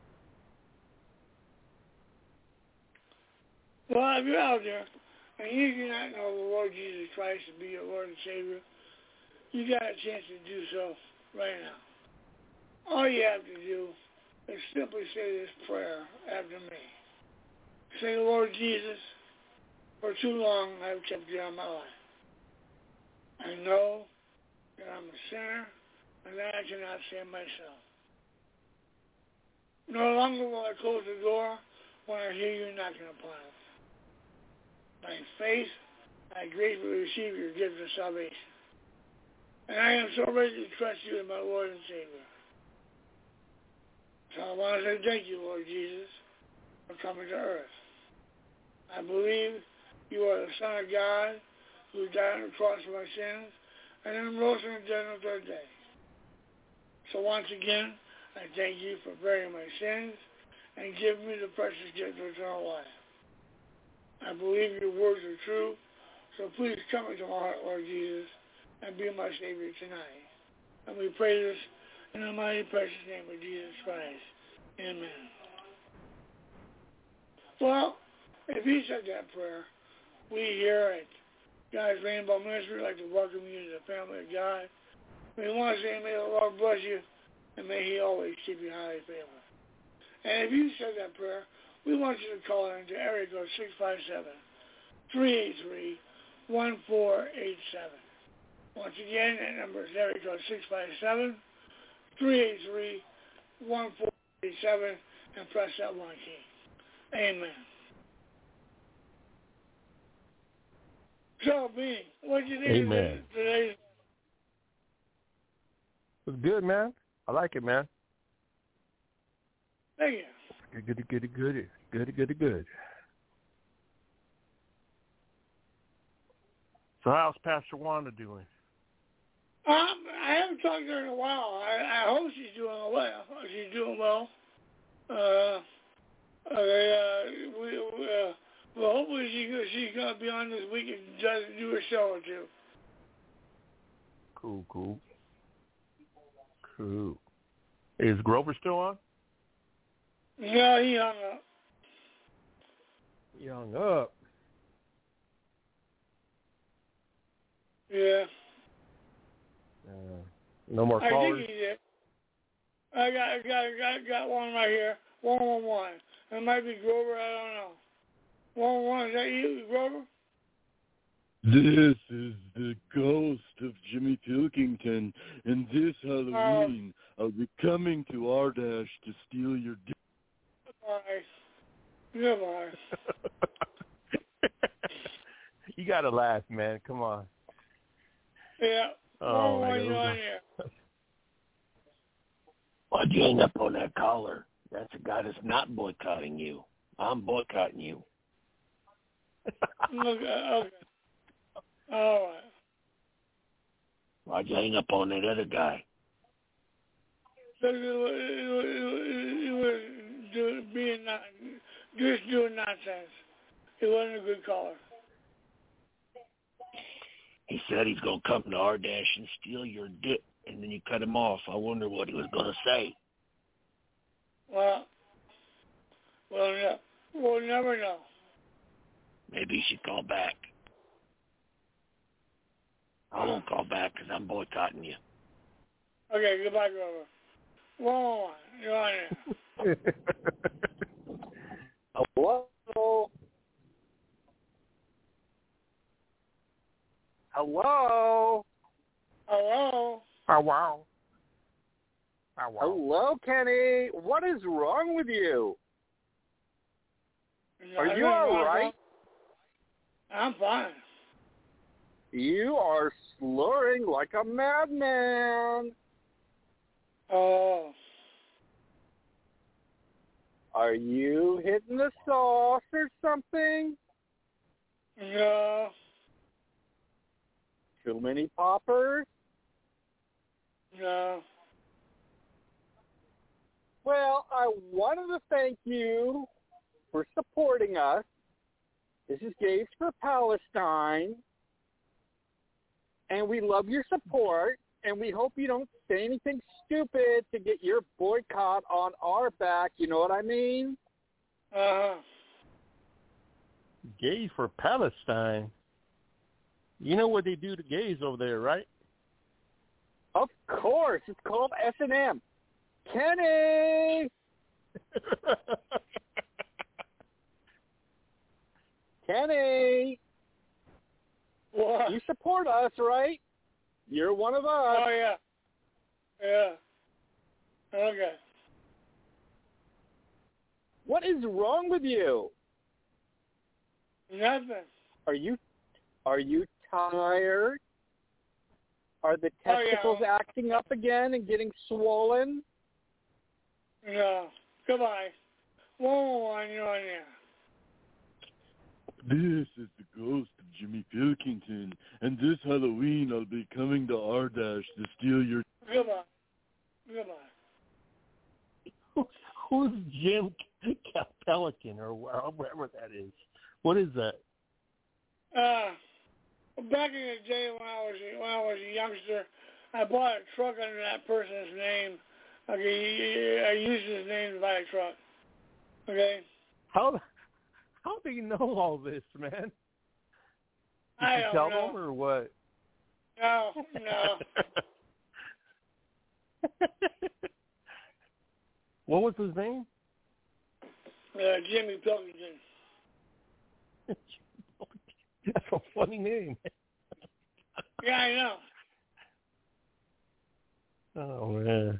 Well, if you're out there and you do not know the Lord Jesus Christ to be your Lord and Savior, you got a chance to do so right now. All you have to do is simply say this prayer after me. Say, "Lord Jesus, for too long I've kept you on my life. I know that I'm a sinner and that I cannot save myself. No longer will I close the door when I hear you knocking upon it. By faith, I gratefully receive your gift of salvation. And I am so ready to trust you as my Lord and Savior. So I want to say thank you, Lord Jesus, for coming to earth. I believe you are the Son of God who died on the cross for my sins and then rose from the dead on the third day. So once again, I thank you for bearing my sins and giving me the precious gift of eternal life. I believe your words are true, so please come into my heart, Lord Jesus, and be my Savior tonight. And we pray this in the mighty precious name of Jesus Christ. Amen. Well, if you said that prayer, we here at God's Rainbow Ministry would like to welcome you to the family of God. We want to say, may the Lord bless you, and may he always keep you highly favored. And if you said that prayer, we want you to call in to area code six five seven, three eight three, one four eight seven. Once again, that number is area code six five seven, three eight three, one four eight seven, and press that one key. Amen. So, B, what do you think Amen. of today's? was good, man. I like it, man. Thank you. Good, good, good, good, good, good, good. So how's Pastor Wanda doing? Um, I haven't talked to her in a while. I, I hope she's doing well. She's doing well. Uh, uh, we, we, uh, well, hopefully she, she's going to be on this week and just do a show or two. Cool, cool. Cool. Is Grover still on? No, he hung up. He hung up. Yeah. Uh, no more I callers? think he did. I got, I got, I got, got one right here. One one one. It might be Grover. I don't know. One one one. Is that you, Grover? This is the ghost of Jimmy Pilkington, and this Halloween uh, I'll be coming to Ardash to steal your dick. Goodbye. Goodbye. You gotta laugh, man. Come on. Yeah. Oh, one, my one, God. one, yeah. Why'd you hang up on that caller? That's a guy that's not boycotting you. I'm boycotting you. Okay. okay. All right. Why'd you hang up on that other guy? Because it was, it was, it was do, being not, just doing nonsense. He wasn't a good caller. He said he's going to come to Ardash and steal your dick, and then you cut him off. I wonder what he was going to say. Well, we'll, ne- we'll never know. Maybe you should call back. I won't call back because I'm boycotting you. Okay, goodbye, Grover. One, one, one. You're on there. Hello? Hello? Hello? Oh, wow. Oh, wow. Hello, Kenny. What is wrong with you? Are you all right? I'm fine. You are slurring like a madman. Oh. Are you hitting the sauce or something? No. Too many poppers? No. Well, I wanted to thank you for supporting us. This is Gays for Palestine. And we love your support, and we hope you don't say anything stupid to get your boycott on our back. You know what I mean? Uh-huh. Gay for Palestine? You know what they do to gays over there, right? Of course. It's called S and M. Kenny! Kenny! What? You support us, right? You're one of us. Oh, yeah. Yeah. Okay. What is wrong with you? Nothing. Are you are you tired? Are the Oh, yeah. testicles acting up again and getting swollen? No. Goodbye. One, one, one. You're on there. This is the ghost of Jimmy Pilkington, and this Halloween I'll be coming to Ardash to steal your... Goodbye. Goodbye. Who, who's Jim Pelican or wherever that is? What is that? Uh, back in the day when I was when I was a youngster, I bought a truck under that person's name. Okay, I used his name to buy a truck. Okay. How how do you know all this, man? Did I you don't tell know. them or what? No, no. What was his name? Uh, Jimmy Pilkington. That's a funny name. Yeah, I know. Oh, man.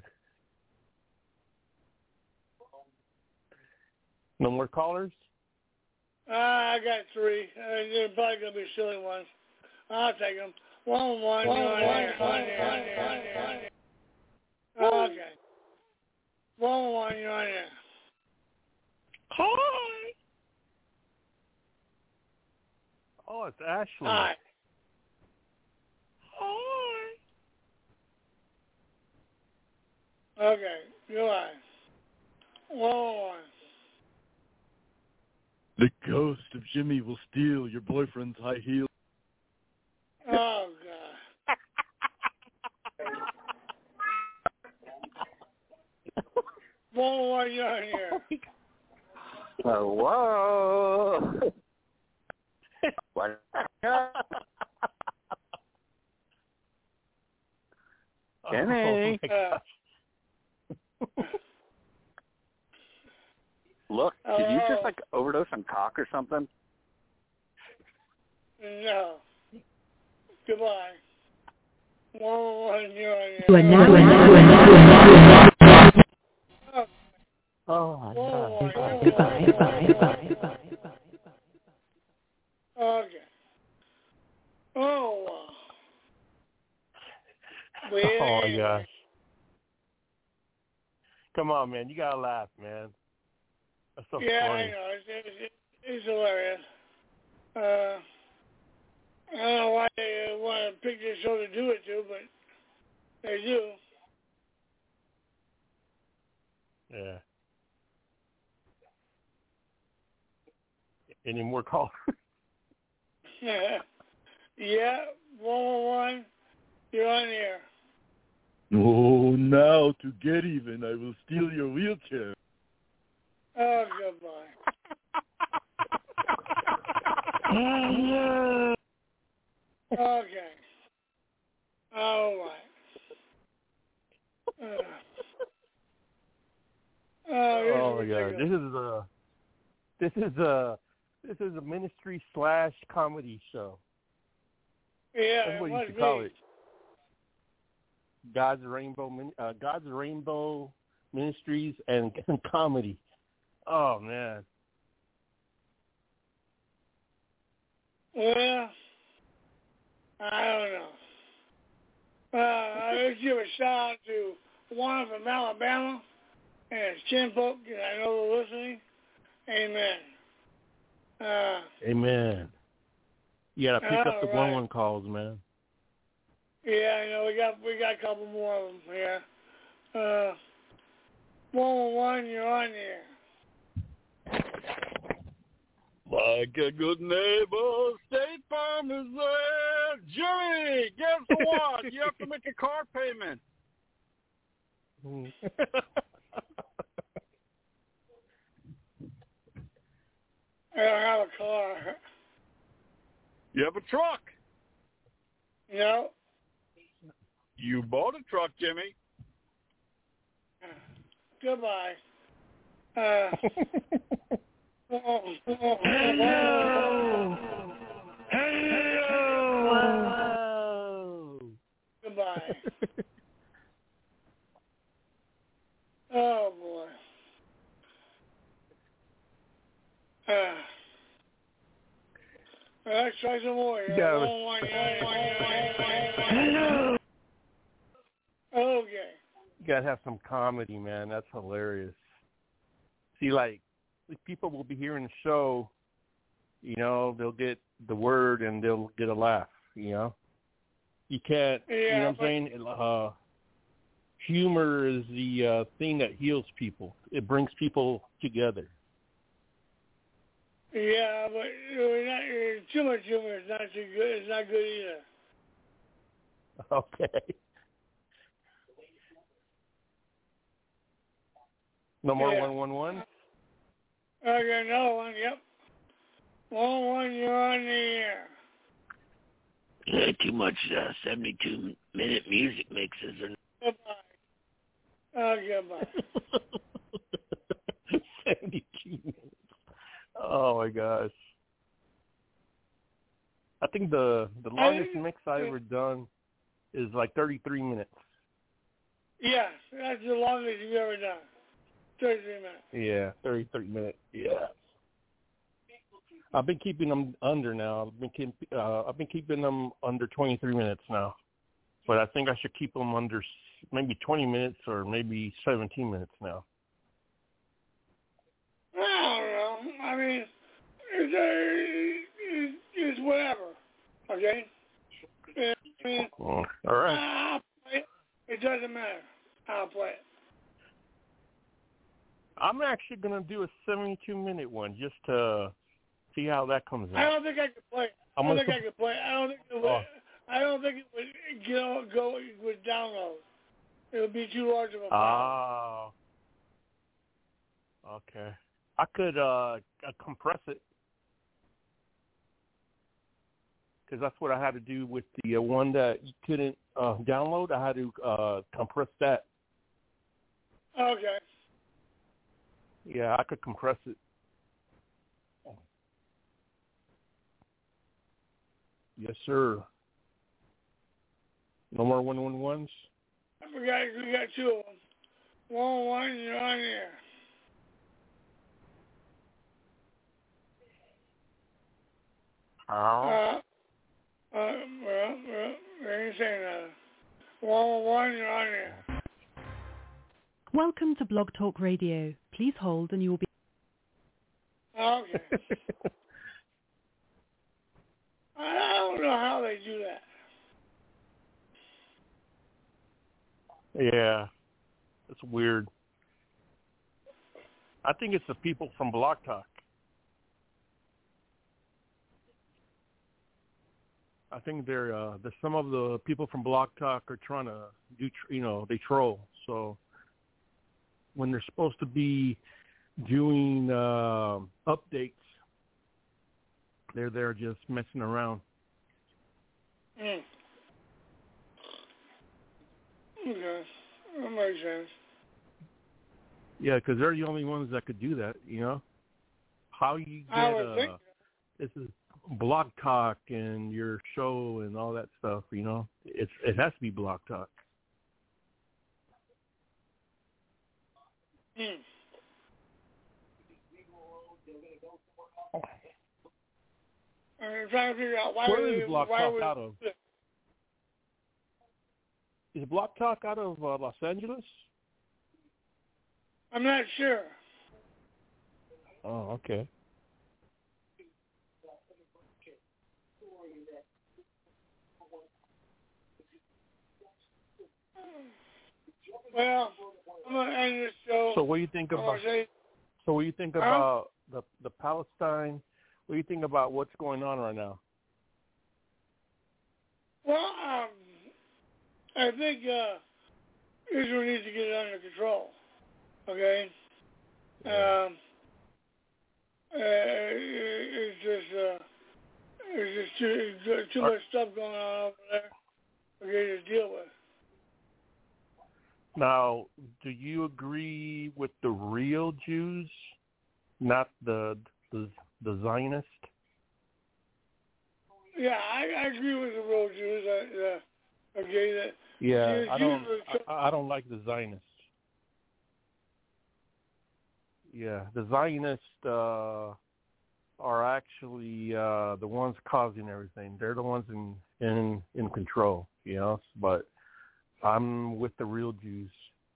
No more callers? Uh, I got three. Uh, they're probably going to be silly ones. I'll take them. One, one, one, one, one, one, one, one, one. Okay. One one, you're on there. Hi. Oh, it's Ashley. Hi. Hi. Okay, you're on. One one. The ghost of Jimmy will steal your boyfriend's high heel. Oh, God. One one, you're on here. Hello. What? Kenny. Uh, Look, did you Hello. just like overdose on cock or something? No. Goodbye. One one, you're on here. You are now, you are now. Oh, my One God. one. Goodbye, goodbye, goodbye, goodbye. Okay. Oh, wow. Oh, my gosh. Come on, man. You got to laugh, man. That's so Yeah, funny. I know. It's, it's, it's hilarious. Uh, I don't know why they uh, want to pick this show to do it to, but they do. Yeah. Any more calls? Yeah, one one one, you're on here. Oh, now to get even, I will steal your wheelchair. Oh, goodbye. Okay. All right. Uh, oh, Oh my God! This is a this is a this is a ministry slash comedy show. Yeah, That's what it you must should be. call it. God's Rainbow Min- uh, God's Rainbow Ministries and, and comedy. Oh man. Well, I don't know. Uh, let's give a shout out to Juan from Alabama and his chinfolk, and I know they're listening. Amen. Uh, Amen. You gotta pick up the all one right. one calls, man. Yeah, I know we got we got a couple more of them here. Uh, one one one, you're on here. Like a good neighbor, State Farm is there. Jimmy, guess what? You have to make a car payment. I don't have a car. You have a truck. No. You bought a truck, Jimmy. Goodbye. Uh, oh, oh, oh, Hello. Hello. Goodbye. Oh, boy. Uh, let's try some more. Here. Yeah, Oh, one, Hello. okay. You gotta have some comedy, man. That's hilarious. See, like, people will be hearing the show, you know, they'll get the word and they'll get a laugh, you know? You can't, Yeah, you know what I'm but- saying? Uh, humor is the uh, thing that heals people. It brings people together. Yeah, but uh, not, uh, too much humor is not too good. It's not good either. Okay. No more Yeah. one one one? Okay, another one, yep. One one, you're on the air. Yeah, too much uh, seventy-two minute music mixes. Or... Goodbye. Oh, goodbye. seventy-two minutes. Oh my gosh. I think the the longest I, mix I ever done is like thirty-three minutes. Yeah, that's the longest you've ever done. thirty-three minutes. Yeah, thirty-three minutes. Yeah. I've been keeping them under now. I've been keep, uh, I've been keeping them under twenty-three minutes now. But I think I should keep them under maybe twenty minutes or maybe seventeen minutes now. I don't know. I mean, it's, uh, it's, it's whatever. Okay? I mean, All right. I'll play it. It doesn't matter. I'll play it. I'm actually going to do a seventy-two minute one just to see how that comes out. I don't think I could play it. I don't think I could play it. I don't think it would, oh. I don't think it would go, go with download. It would be too large of a Oh. file. Okay. I could uh, compress it. Because that's what I had to do with the uh, one that you couldn't uh, download. I had to uh, compress that. Okay. Yeah, I could compress it. Yes, sir. No more one one ones? We got, we got two of them. One one, you're on here. How? Uh, uh, well, well, they ain't saying nothing. One one, you're on here. Welcome to Blog Talk Radio. Please hold and you will be... Okay. I don't know how they do that. Yeah, it's weird. I think it's the people from Blog Talk. I think they're, uh, they're some of the people from Blog Talk are trying to do, you know, they troll. So when they're supposed to be doing uh, updates, they're there just messing around. Mm. Okay, that makes sense. Yeah, because they're the only ones that could do that, you know? How you get, I would uh, think this is Blog Talk and your show and all that stuff, you know? It's It has to be Blog Talk. Mm. I'm trying to figure out why Where we, is Blog why Talk we, out of? Is Blog Talk out of uh, Los Angeles? I'm not sure. Oh, okay. Well, I'm gonna end this show. So what do you think about? Say, so what do you think huh? about the the Palestine? What do you think about what's going on right now? Well, um, I think uh, Israel needs to get it under control. Okay. Um, uh, it's just uh, it's just too too much stuff going on over there for you to deal with. Now, do you agree with the real Jews, not the the, the Zionists? Yeah, I, I agree with the real Jews. Uh, uh, okay, that Yeah, Jews, I don't. Jews I, I don't like the Zionists. Yeah, the Zionists uh, are actually uh, the ones causing everything. They're the ones in in in control. You know, but I'm with the real Jews.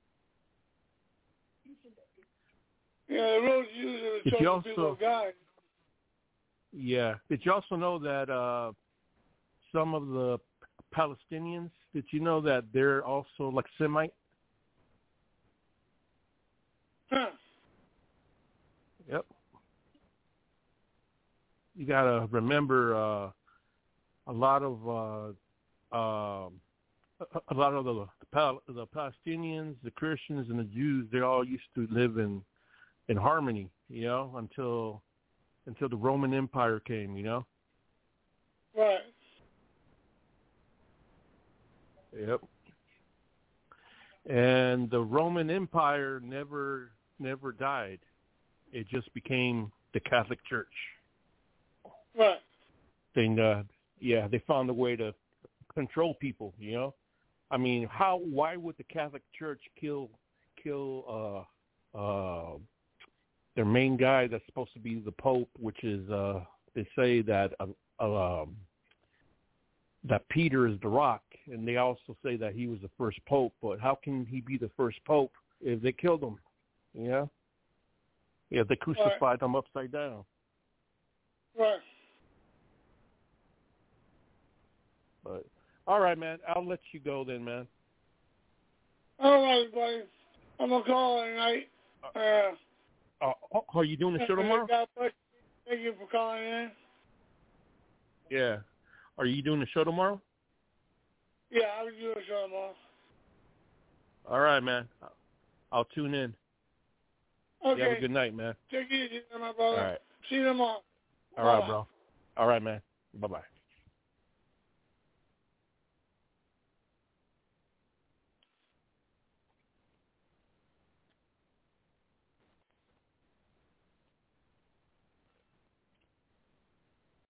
Yeah, the real Jews are the Did you chosen also, people of God. Yeah. Did you also know that uh, some of the Palestinians, did you know that they're also like Semite? Huh. Yep. You got to remember uh, a lot of uh, uh, a lot of the the, Pal- the Palestinians, the Christians, and the Jews. They all used to live in, in harmony, you know, until until the Roman Empire came, you know. Right. Yep. And the Roman Empire never never died. It just became the Catholic Church. Right. They, uh, yeah, they found a way to control people, you know. I mean, how? Why would the Catholic Church kill kill uh, uh, their main guy that's supposed to be the Pope, which is uh, they say that uh, uh, that Peter is the rock, and they also say that he was the first pope. But how can he be the first pope if they killed him? You know? Yeah, they crucified right. him upside down. Right. But all right, man. I'll let you go then, man. All right, buddy. I'm gonna call it tonight. Uh, uh, are you doing the show tomorrow? God bless you. Thank you for calling in. Yeah. Are you doing the show tomorrow? Yeah, I'll do a show tomorrow. All right, man. I'll tune in. Okay. You have a good night, man. Take it easy, my brother. All right. See you tomorrow. All right, bro. All right, man. Bye-bye.